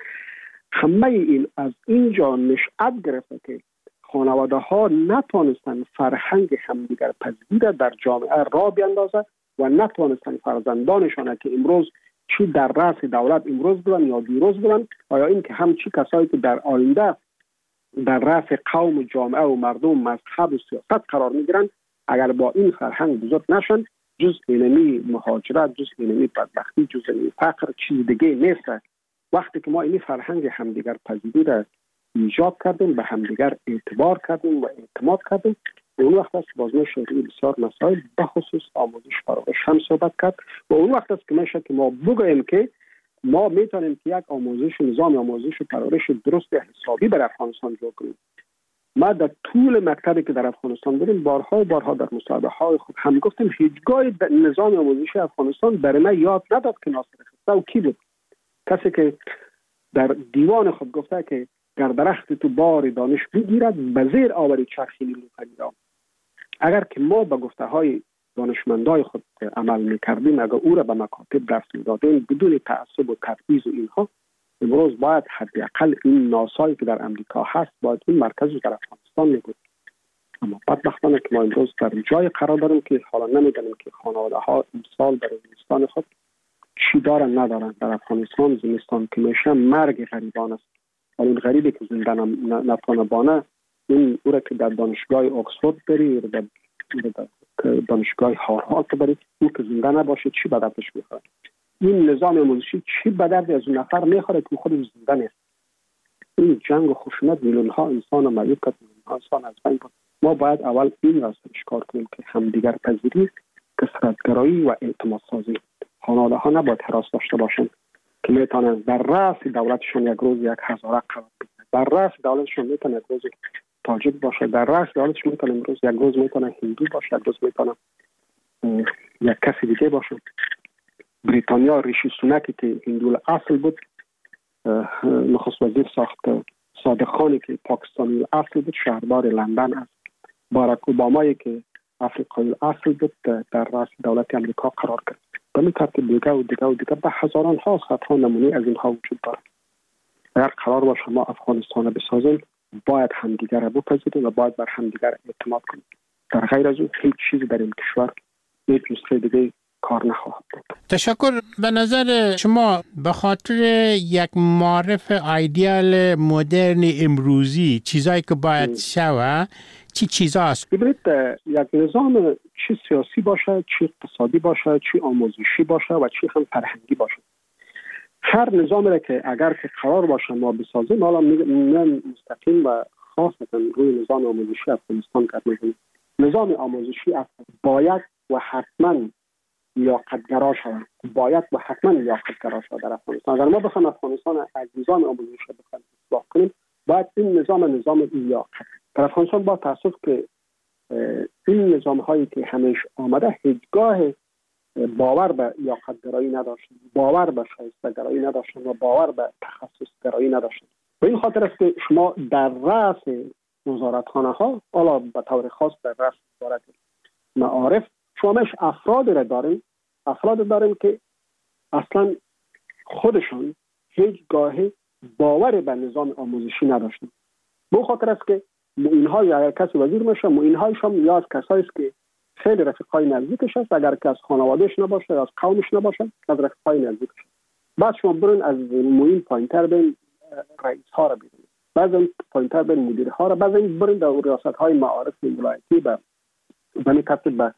همه این از اینجا نشأت گرفته که خانواده ها نتوانستن فرهنگ همدیگر پذیری در جامعه را بیندازه و نتوانستن فرزندانشان که امروز چی در رأس دولت امروز بودن یا دیروز بودن، یا این که همچی کسایی که در آینده در رأس قوم، جامعه و مردم، مذهب و سیاست قرار میگیرن، اگر با این فرهنگ بزرگ نشن، جز اینمی مهاجرت، جز اینمی بدبختی، جز اینمی فقر چیز دیگه نیست. وقتی که ما این فرهنگ همدیگر پذیری را ایجاد کردیم، به همدیگر اعتبار کردیم و اعتماد کردیم، اون وقت است باز میشه بسیار مسائل به خصوص آموزش پرورش هم صحبت کرد و اون وقت است که میشه که ما بگوییم که ما میتونیم که یک نظام آموزش پرورش درست حسابی در افغانستان جور کنیم. ما در طول مکتبی که در افغانستان داریم بارها در مصاحبه های خود هم گفتیم هیچگاه نظام آموزشی افغانستان برای ما یاد نداد که ناصر خسرو کی بود، کسی که در دیوان خود گفته که گر درخت تو بار دانش بگیرد به زیر آوری چرخی نیلوفری را. اگر که ما به گفته های دانشمندای خود عمل میکردیم، اگر او را به مکاتب درس میدادیم بدون تعصب و تبعیض و اینها، امروز باید حداقل این ناسایی که در امریکا هست باید این مرکزی در افغانستان میبود. اما بدبختانه که ما امروز در جای قرار داریم که حالا نمیدانیم که خانواده ها امسال در زمستان خود چی دارن ندارن. در افغانستان زمستان که میشه مرگ غریبان است. این غریبی که زنده نتونه بانه، این او را که در دانشگاه اکسفورد بری، در دانشگاه هاروارد بری، او که زنده نباشه چی به دردش میخوره؟ این نظام آموزشی چی به درد از اون نفر میخوره که خودش زنده نیست؟ این جنگ و خشونت میلیون ها انسان مریض کرد، میلیون ها انسان از بین برد. ما باید اول این را کار کنیم که همدیگر پذیری، کثرت‌گرایی و اعتماد سازی. خانواده ها نباید حراس داشته باشند که میتونن در رأس دولتشون یک روز یک هزاره قرار بگیرن، در رأس دولتشون میتونه یک روز تاجیک باشه، در رأس دولتشون میتونه یک روز میتونه هندو باشه، یک روز میتونه یک کسی دیگه باشه. بریتانیا ریشی سوناکی که هندو اصل بود، نخست وزیر ساخت صادق خانی که پاکستانی اصل بود، شهردار لندن است. باراک اوبامایی که افریقایی اصل بود در رأس دولت امریکا قرار گرفت. به این ترتیب دیگه و دیگه و دیگه به هزاران ها صدها نمونه از اینها وجود دارد. اگر قرار باشه ما افغانستان بسازیم، باید همدیگر را بپذیریم و باید بر همدیگر اعتماد کنیم. در غیر از اون هیچ چیزی در این کشور هیچ نسخه دیگه کار نخواهد بود. تشکر. به نظر شما به خاطر یک معرف ایدئال مدرن امروزی چیزایی که باید شوه چی چیزا است؟ ببینید، یک نظام چی سیاسی باشه، چی اقتصادی باشه، چی آموزشی باشه و چی هم فرهنگی باشه، هر نظامی را که اگر که قرار باشه ما بسازیم، حالا میگم مستقیم و خاصتا روی نظام آموزشی افغانستان کار میکنیم. نظام آموزشی باید و حتما لیاقت‌گرا شود، باید و حتما لیاقت‌گرا شود در افغانستان. اگر ما بخوایم افغانستان از نظام آموزشی بخوایم اصلاح کنیم، باید این نظام لیاقت. در افغانستان با تاسف که این نظام هایی که همیشه آمده هیچگاه باور به لیاقت‌گرایی نداشتن، باور به شایسته‌گرایی نداشتن و باور به تخصص‌گرایی نداشتن. و این خاطر است که شما در رأس وزارتخانه ها، حالا به طور خاص در رأس وزارت معارف، شما افراد داریم که اصلا خودشون هیچگاه باور به نظام آموزشی نداشتن. به خاطر است که اینها اگر کسی وزیر میشه اینهایش هم یا از کسایی است که خیلی رفیقای نزدیکش است، اگر که از خانوادهش نباشه از قومش نباشه از رفیقای نزدیکش. بعد شما برین از معین پایینتر بین رئیس ها را ببینید، بعضی پایینتر بین مدیر ها را، بعضی برین در ریاست های معارف ولایتی به ترتیب به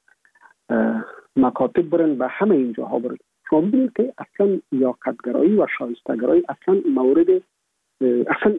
مکاتب برین، به همه اینجا ها برین. شما ببینید که اصلا لیاقت‌گرایی و شایسته‌گرایی اصلا مورد اصلا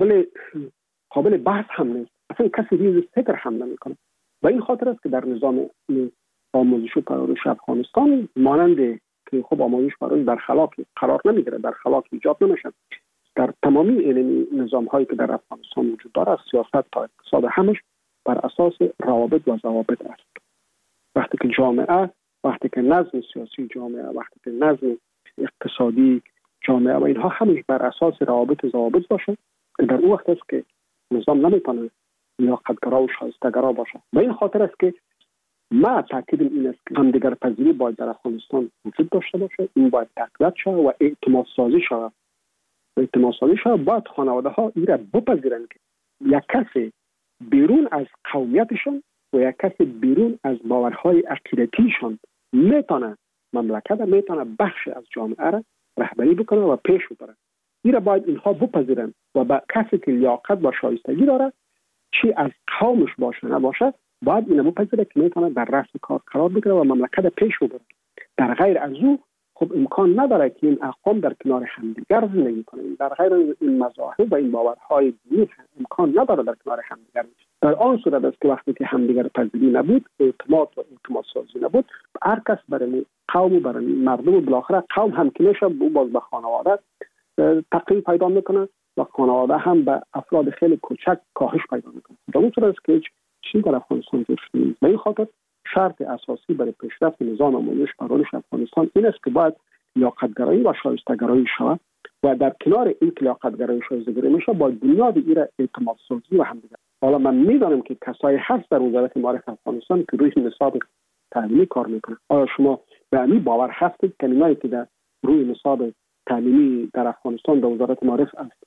قابل بحث هم نیست، اصلا کسی ریز فکر هم نمیکنه. و این خاطر است که در نظام آموزش و پرورش افغانستان مانند که خب آموزش پرورش در خلاق قرار نمیگیره، در خلاق ایجاد نمیشه، در تمامی علمی نظام هایی که در افغانستان وجود داره، سیاست تا اقتصاد همش بر اساس روابط و ضوابط است. وقتی که جامعه، وقتی که نظم سیاسی جامعه، وقتی که نظم اقتصادی جامعه و اینها همش بر اساس روابط و ضوابط باشه، در اون وقت است که نظام نمیتونه لیاقت‌گرا و شایسته‌گرا باشه. و این خاطر است که ما تاکیدم این است که همدیگر پذیری باید در افغانستان وجود داشته باشه، این باید تقویت شود و اعتماد سازی شود. اعتماد سازی شود باید خانواده ها این را بپذیرند که یک کسی بیرون از قومیتشون و یک کسی بیرون از باورهای عقیدتیشون میتونه مملکت، میتونه بخش از جامعه را رهبری بکنه و پیش ببره. این را باید اینها بپذیرند و با کسی که لیاقت و شایستگی داره، چی از قومش باشه نباشه، باید اینو بپذیره که میتونه در رأس کار قرار بگیره و مملکت پیش ببره. در غیر از او خب امکان نداره که این اقوام در کنار همدیگر زندگی کنند. در غیر این مذاهب و این باورهای دینی امکان نداره در کنار همدیگر. در آن صورت است که وقتی که همدیگر پذیری نبود، اعتماد و اعتماد سازی نبود، هر کس برای قوم و برای مردم و بالاخره قوم هم که میشه باز به خانواده تقریب پیدا میکنه و خانواده هم به افراد خیلی کوچک کاهش پیدا میکنه. در اون صورت است که چیزی در افغانستان وجود نیست. و این خاطر شرط اساسی برای پیشرفت نظام آموزش پرورش افغانستان این است که باید لیاقت‌گرایی و شایسته‌گرایی شود و در کنار این که لیاقت‌گرایی و شایسته‌گرایی میشه باید بنیاد این اعتماد سازی و همدیگر. حالا من میدانم که کسایی هست در وزارت معارف افغانستان که روی نصاب تعلیمی کار میکنه. آیا شما به این باور هستید که اینایی که در روی نصاب تعلیمی در افغانستان در وزارت معارف است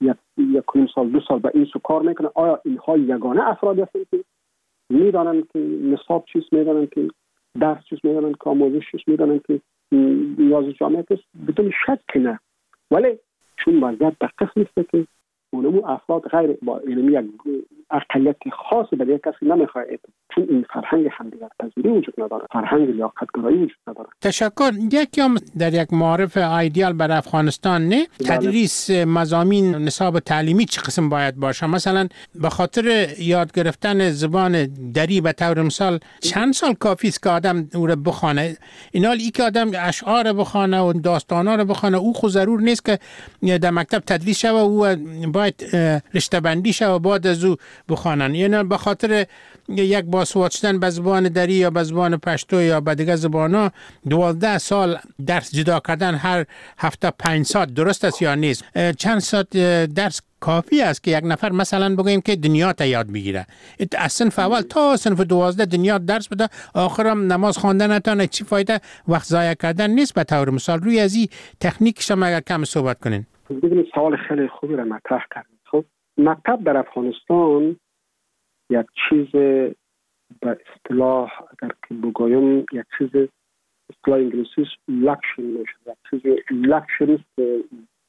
یک سال 2 سال به این سو کار میکنه، آیا اینها یگانه افرادی هستند که میدانن که نصاب چیست، میدانن که درس چیست، میدانن که آموزش چیست، میدانن که نیاز جامعه است؟ بدون شک نه. ولی چون وضعیت در قسم است که اونمو افراد غیر با علمی یک اقلیت خاصی به یک کسی نمیخواد، چون این فرهنگ همدیگر پذیری وجود نداره، فرهنگ لیاقت‌گرایی وجود نداره. تشکر. یکم در یک معارف ایدئال برای افغانستان نه تدریس مضامین نصاب تعلیمی چه قسم باید باشه؟ مثلا به خاطر یاد گرفتن زبان دری به طور مثال چند سال کافی است که آدم او را بخونه؟ اینا ای که آدم اشعار بخونه و داستانا را بخونه او خود ضرور نیست که در مکتب تدریس شوه، او باید رشته بندی شوه بعد از او بخوانن. یعنی به خاطر یک باسواد شدن به زبان دری یا به زبان پشتو یا به دیگه زبانا 12 سال درس جدا کردن هر هفته 5 ساعت درست است یا نیست؟ چند ساعت درس کافی است که یک نفر مثلا بگوییم که دنیا تا یاد بگیره؟ از صنف اول تا صنف 12 دنیا درس بده، آخرم نماز خواندن نتونه، چی فایده؟ وقت ضایع کردن نیست؟ به طور مثال روی از این تکنیکش هم اگر کم صحبت کنین. ببینید سوال خیلی خوبی را مطرح کردید. خب مکتب در افغانستان یک چیز به اصطلاح اگر که بگویم یک چیز اصطلاح انگلیسیش لکشری میشه، یک چیز لکشری است،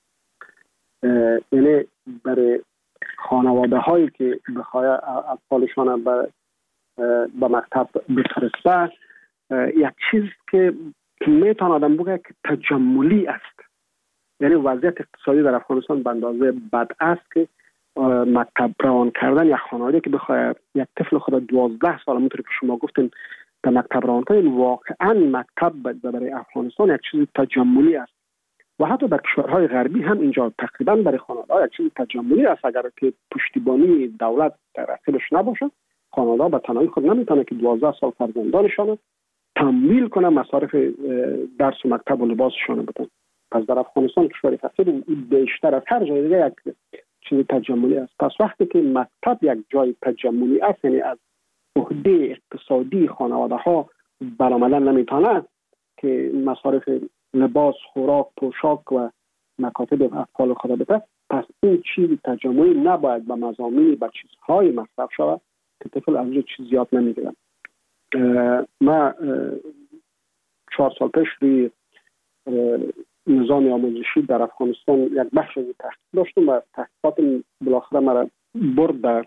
یعنی برای خانواده هایی که بخواه اطفالشان به مکتب بفرسته یک چیز که میتونه آدم بگه که تجملی است. یعنی وضعیت اقتصادی در افغانستان به اندازه بد است که مکتب روان کردن یک خانواده که بخواد یک طفل خود 12 سال همونطور که شما گفتین در مکتب روان کنه، واقعا مکتب برای افغانستان یک چیز تجملی است و حتی در کشورهای غربی هم اینجا تقریبا برای خانواده یک چیز تجملی است. اگر که پشتیبانی دولت در رقیبش نباشه، خانواده به تنهایی خود نمیتونه که 12 سال فرزندانشان تمویل کنه مصارف درس و مکتب و لباسشان بدن. پس در افغانستان کشور فقیر بیشتر از هر جای دیگه یک چیز تجملی است. پس وقتی که مکتب یک جای تجملی است، یعنی از عهده اقتصادی خانواده ها برآمدن نمیتونه که مصارف لباس، خوراک، پوشاک و مکاتب اطفال خود بده، پس این چیز تجمعی نباید به مضامین به چیزهای مصرف شود که طفل از اونجا چیز یاد نمیگیرن. ما 4 سال پیش روی نظام آموزشی در افغانستان یک بخش از تحقیق داشتم و تحقیقات بالاخره مرا برد در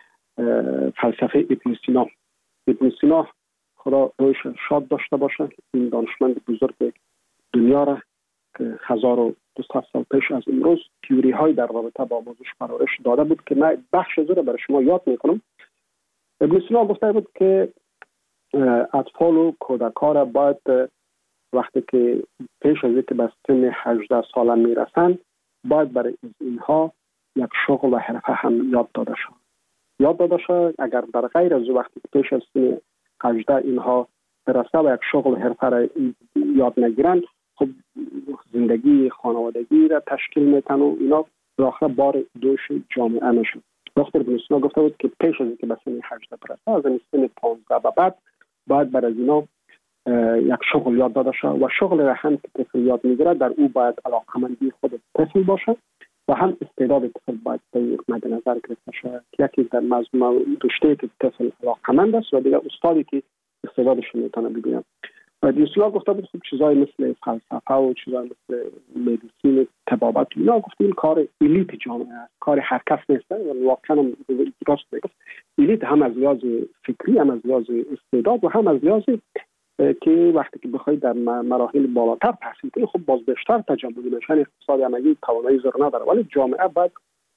فلسفه ابن سینا. ابن سینا خدا رویش شاد داشته باشه، این دانشمند بزرگ دنیا را که 1200 سال پیش از امروز تئوری های در رابطه با آموزش پرورش داده بود که من بخش از را برای شما یاد میکنم. ابن سینا گفته بود که اطفال و کودکان را باید وقتی که پیش از اینکه به سن 18 ساله میرسند باید برای اینها یک شغل و حرفه هم یاد داده شود. اگر در غیر از وقتی که پیش از سن 18 اینها برسه و یک شغل و حرفه را یاد نگیرند، خب زندگی خانوادگی را تشکیل میتن و اینا بالاخره بار دوش جامعه میشن. دکتر ابن سینا گفته بود که پیش از اینکه به سن 18 برسه، از سن 15 به بعد باید برای اینا یک شغل یاد داده شود و شغل را هم که طفل یاد میگیره در او باید علاقمندی خود طفل باشه و هم استعداد طفل باید مد نظر گرفته شود. یکی در مضمون رشته که طفل علاقمند است و دیگر استادی که استعدادش میتونه ببینه. و دیسلا گفته بود خب چیزای مثل فلسفه و چیزای مثل مدیسین، طبابت، اینا گفت این کار الیت جامعه است، کار هر کس نیست. و واقعا درست میگه. الیت هم از لحاظ فکری، هم از لحاظ استعداد و هم از لحاظ که وقتی که بخواید در مراحل بالاتر تحصیل کنید خب باز بیشتر تجمعی میشن. اقتصاد عملی توانایی زر نداره، ولی جامعه باید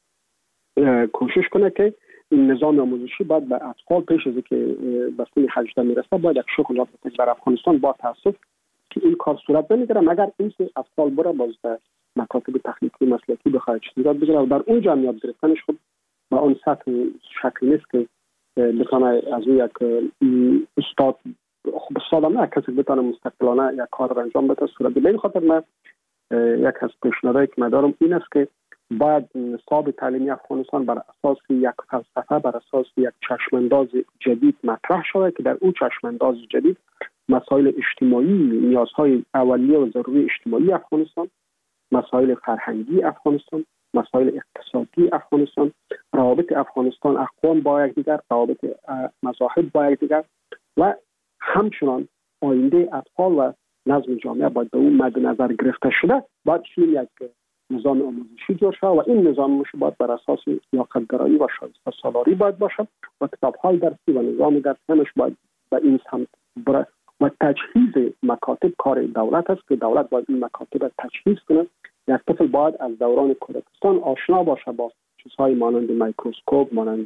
کوشش کنه که این نظام آموزشی باید به اطفال پیش از اینکه به سن 18 میرسه باید یک شغل یاد بده. در افغانستان با تاسف که این کار صورت نمیگیره مگر اینکه اطفال بره باز به مکاتب تخلیقی مسلکی بخواد چیزی یاد بگیره و در اونجا هم یاد گرفتنش خب با اون سطح شکلی نیست که بتونه از اون یک استاد خب استادم نه کسی بتونه مستقلانه یک کار را انجام بده صورت بگیره. به این خاطر من یک از پیشنهادایی که من دارم این است که باید نصاب تعلیمی افغانستان بر اساس یک فلسفه، بر اساس یک چشمانداز جدید مطرح شود که در اون چشمانداز جدید مسائل اجتماعی، نیازهای اولیه و ضروری اجتماعی افغانستان، مسائل فرهنگی افغانستان، مسائل اقتصادی افغانستان، روابط افغانستان اقوام با یکدیگر، روابط مذاهب با یکدیگر و همچنان آینده اطفال و نظم جامعه باید به اون مد نظر گرفته شده. باید چنین یک نظام آموزشی جور شود و این نظام آموزشی باید بر اساس لیاقت‌گرایی و شایسته سالاری باید باشد و کتاب‌های درسی و نظام درسی همش باید به این سمت بره و تجهیز مکاتب کار دولت است که دولت باید این مکاتب را تجهیز کنه. یک طفل باید از دوران کودکستان آشنا باشه با چیزهای مانند میکروسکوپ، مانند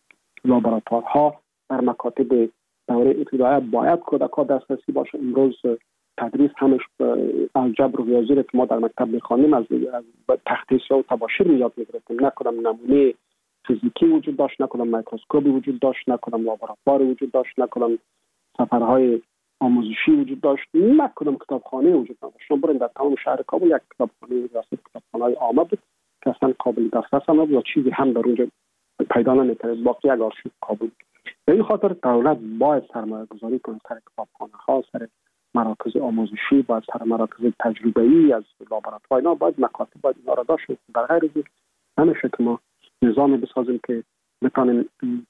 لابراتوارها. در مکاتب دوره ابتدایی باید کودک‌ها دسترسی باشه. امروز تدریس همش الجبر و ریاضی که ما در مکتب می‌خوانیم از تخته سیاه و طباشیر یاد می‌گرفتیم. نه کدام نمونه فیزیکی وجود داشت، نه کدام میکروسکوپی وجود داشت، نه کدام لابراتوار وجود داشت، نه کدام سفرهای آموزشی وجود داشت، نه کدام کتابخانه وجود نداشت. شما برین در تمام شهر کابل یک کتابخانه ریاست کتابخانه‌های عامه بود که اصلا قابل دسترس هم نبود و چیزی هم در اونجا پیدا نمی‌کرد. باقی یک آرشیو کابل. به این خاطر دولت باید سرمایه‌گذاری کنه سر کتابخانه‌ها، سر مراکز آموزشی، باید سر مراکز تجربه‌ای از لابراتوار اینا باید مکاتب باید اینا را داشت. در غیر از این نمیشه که ما نظامی بسازیم که بتونیم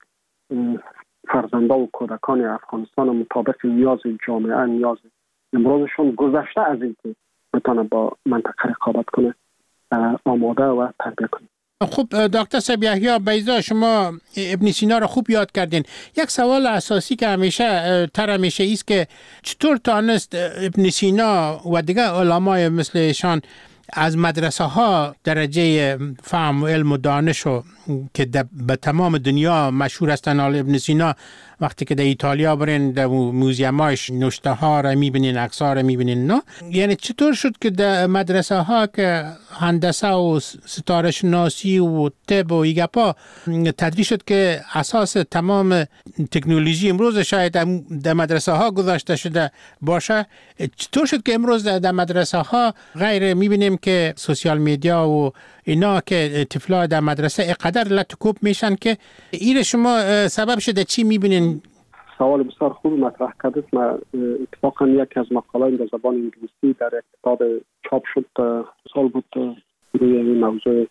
فرزنده و کودکان افغانستان مطابق نیاز جامعه، نیاز امروزشون گذشته از این که بتونه با منطقه رقابت کنه آماده و تربیت کنه. خب دکتر صاحب یحیی بیضا، شما ابن سینا رو خوب یاد کردین. یک سوال اساسی که همیشه ایست که چطور تانست ابن سینا و دیگر علمای مثل ایشان از مدرسه ها درجه فهم و علم و دانش که به تمام دنیا مشهور هستن. ابن سینا وقتی که در ایتالیا برین در موزیماش نوشته ها را میبینین، عکس ها را میبینین. نه یعنی چطور شد که در مدرسه ها که هندسه و ستاره شناسی و طب و ایگپا تدریس شد که اساس تمام تکنولوژی امروز شاید در مدرسه ها گذاشته شده باشه، چطور شد که امروز در مدرسه ها غیر میبینیم که سوشیال میدیا و اینا که طفلا در مدرسه اقدر لطکوب میشن که این شما سبب شده چی میبینین؟ سوال بسیار خوب مطرح کردید. ما اتفاقا یکی از مقالات در زبان انگلیسی در یک کتاب چاپ شد سال بود روی این موضوع: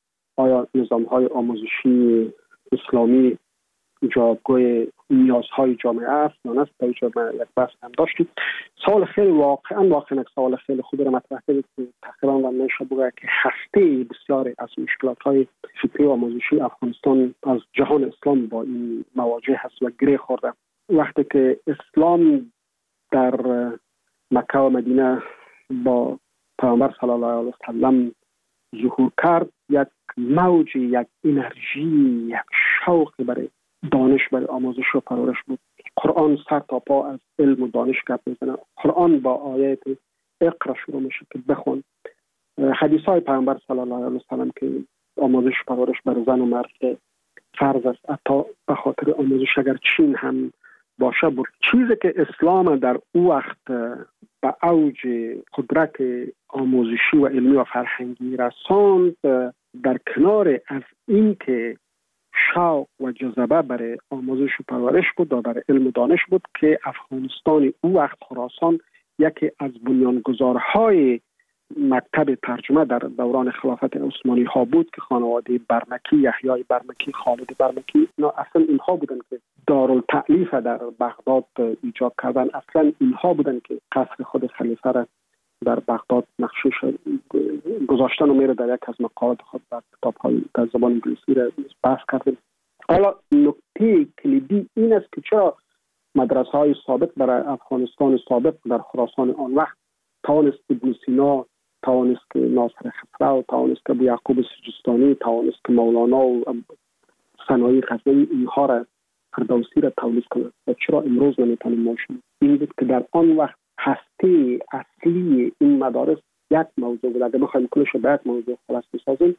آیا نظام‌های آموزشی اسلامی جوابگوی نیازهای جامعه است یا نه؟ در اینجا یک بحث هم داشتیم. سوال خیلی واقعا یک سوال خیلی خوبی را مطرح کردید که تقریبا میشه بگه که هسته بسیاری از مشکلات‌های فکری و آموزشی افغانستان از جهان اسلام با این مواجه هست و گره خورده. وقتی که اسلام در مکه و مدینه با پیامبر صلی الله علیه و سلم ظهور کرد، یک موج، یک انرژی، یک شوق برای دانش، برای آموزش و پرورش بود. قرآن سر تا پا از علم و دانش گپ میزنه. قرآن با آیات اقرا شروع میشه که بخون. حدیث های پیامبر صلی الله علیه و سلم که آموزش و پرورش بر زن و مرد فرض است، حتی به خاطر آموزش اگر چین هم باشه بود. چیزی که اسلام در او وقت به اوج قدرت آموزشی و علمی و فرهنگی رساند، در کنار از این که شوق و جذبه برای آموزش و پرورش بود و برای علم و دانش بود که افغانستان او وقت، خراسان، یکی از بنیانگذارهای مکتب ترجمه در دوران خلافت عثمانی ها بود که خانواده برمکی، یحیای برمکی، خالد برمکی، اصلا اینها بودن که دارالتألیف در بغداد ایجاد کردن. اصلا اینها بودن که قصر خود خلیفه را در بغداد نقشش گذاشتن و میره در یک از مقالات خود در کتاب‌های در زبان انگلیسی را بحث کردیم. حالا نکته کلیدی این است که چرا مدرسه‌های سابق برای افغانستان سابق در خراسان آن وقت توانست ابن سینا، توانست که ناصر خسرو، توانست که ابو یعقوب سجستانی، توانست که مولانا و ثنایی غزنوی اینها را، فردوسی را تولید کنند و چرا امروز نمیتونیم ماشین؟ این بود که در آن وقت هسته اصلی این مدارس یک موضوع بود. اگر بخوایم کلش رو به یک موضوع خلاص بسازیم: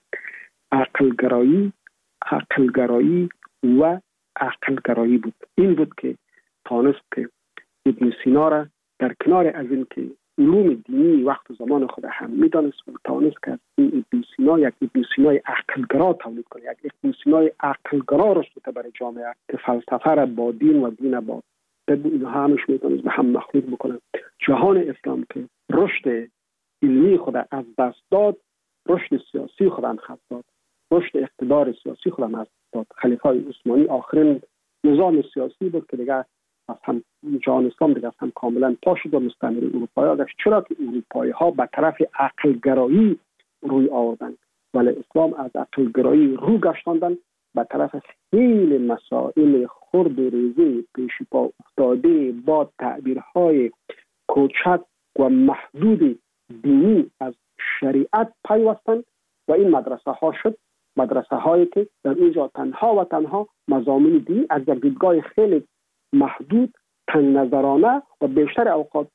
عقلگرایی و عقلگرایی بود. این بود که توانست که ابن سینا را در کنار از این که علوم دینی وقت و زمان خود هم میدانست و توانست که این ابن سینا یک ابن سینای عقلگرا تولید کنه، یک ابن سینای عقلگرا رشد برای جامعه که فلسفه را با دین و دین با اینها همش میتونست به هم مخلوط بکنن. جهان اسلام که رشد علمی خود از دست داد، رشد سیاسی خود هم خط داد، رشد اقتدار سیاسی خود هم از دست داد. خلیفه عثمانی آخرین نظام سیاسی بود که دیگه از هم جهان اسلام دیگه از هم کاملا پا شد و مستعمره اروپایی گشت. چرا که اروپایی ها به طرف عقلگرایی روی آوردن، ولی اسلام از عقلگرایی رو گشتاندن به طرف خیلی مسائل خرد و ریزه پیش پا افتاده با تعبیرهای کوچک و محدود دینی از شریعت پیوستن و این مدرسه ها شد مدرسه هایی که در اینجا تنها و تنها مضامین دینی از یک دیدگاه خیلی محدود، تنگ نظرانه و بیشتر اوقات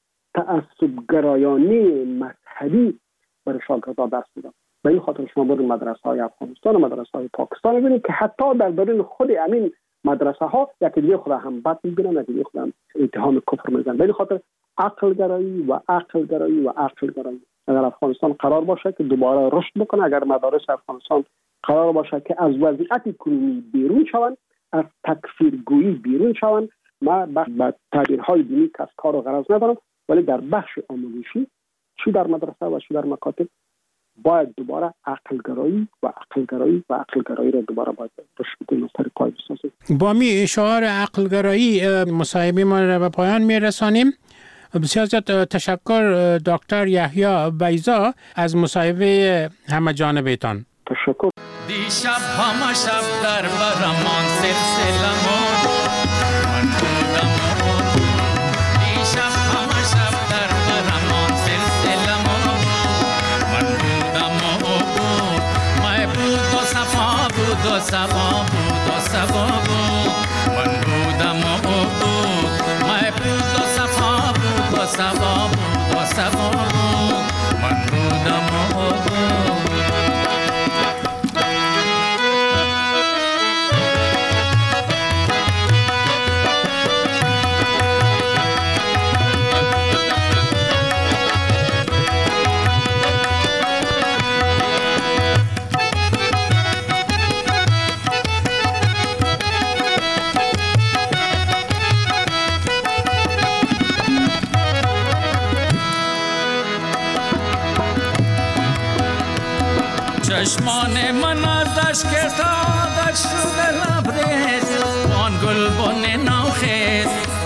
تعصب‌گرایانه مذهبی برای شاگردان درس میدن. به این خاطر شما برید مدرسه های افغانستان و مدرسه های پاکستان ببینید که حتی در درون خود همین مدرسه ها یکی دیگه خود هم بد میبینن، یکی دیگه خود هم اتهام کفر میزنن. به این خاطر عقلگرایی و عقلگرایی و عقلگرایی. اگر افغانستان قرار باشه که دوباره رشد بکنه، اگر مدارس افغانستان قرار باشه که از وضعیت کنونی بیرون شوند، از تکفیرگویی بیرون شوند، ما با تعبیرهای دینی کس کار و غرض ندارم، ولی در بخش آموزشی چی در مدرسه و چی در مکاتب باید دوباره عقلگرایی و عقلگرایی و عقلگرایی را دوباره باید رشد کنیم و سر پای بسازیم. با می شعار عقلگرایی مصاحبه ما را به پایان میرسانیم. بسیار زیاد تشکر دکتر یحیی بیضا از مصاحبه همه جانبه‌تان. تشکر. دیشب همه شب در برمان سلسله من بودم دیشب همه شب در برمان سلسله من بودم محبوب و صفا بود و صفا بود و صفا بود من بودم محبوب و صفا بود و صفا بود و صفا بود من بودم چشمان من ازش که سادت شده لبریز آن گلبن نوخیز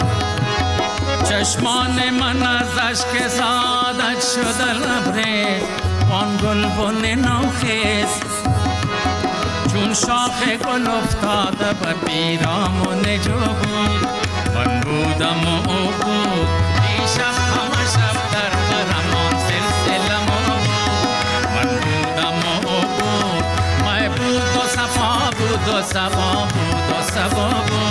چشمان من ازش که سادت شده لبریز آن گلبن نوخیز چون شاخ گل افتاده بر پیرامون جو بود من بودم و او بود دیشب همه شب در برمان سلسله ما بود من بودم و او بود مای بود و صفا بود و صفا بود و صفا بود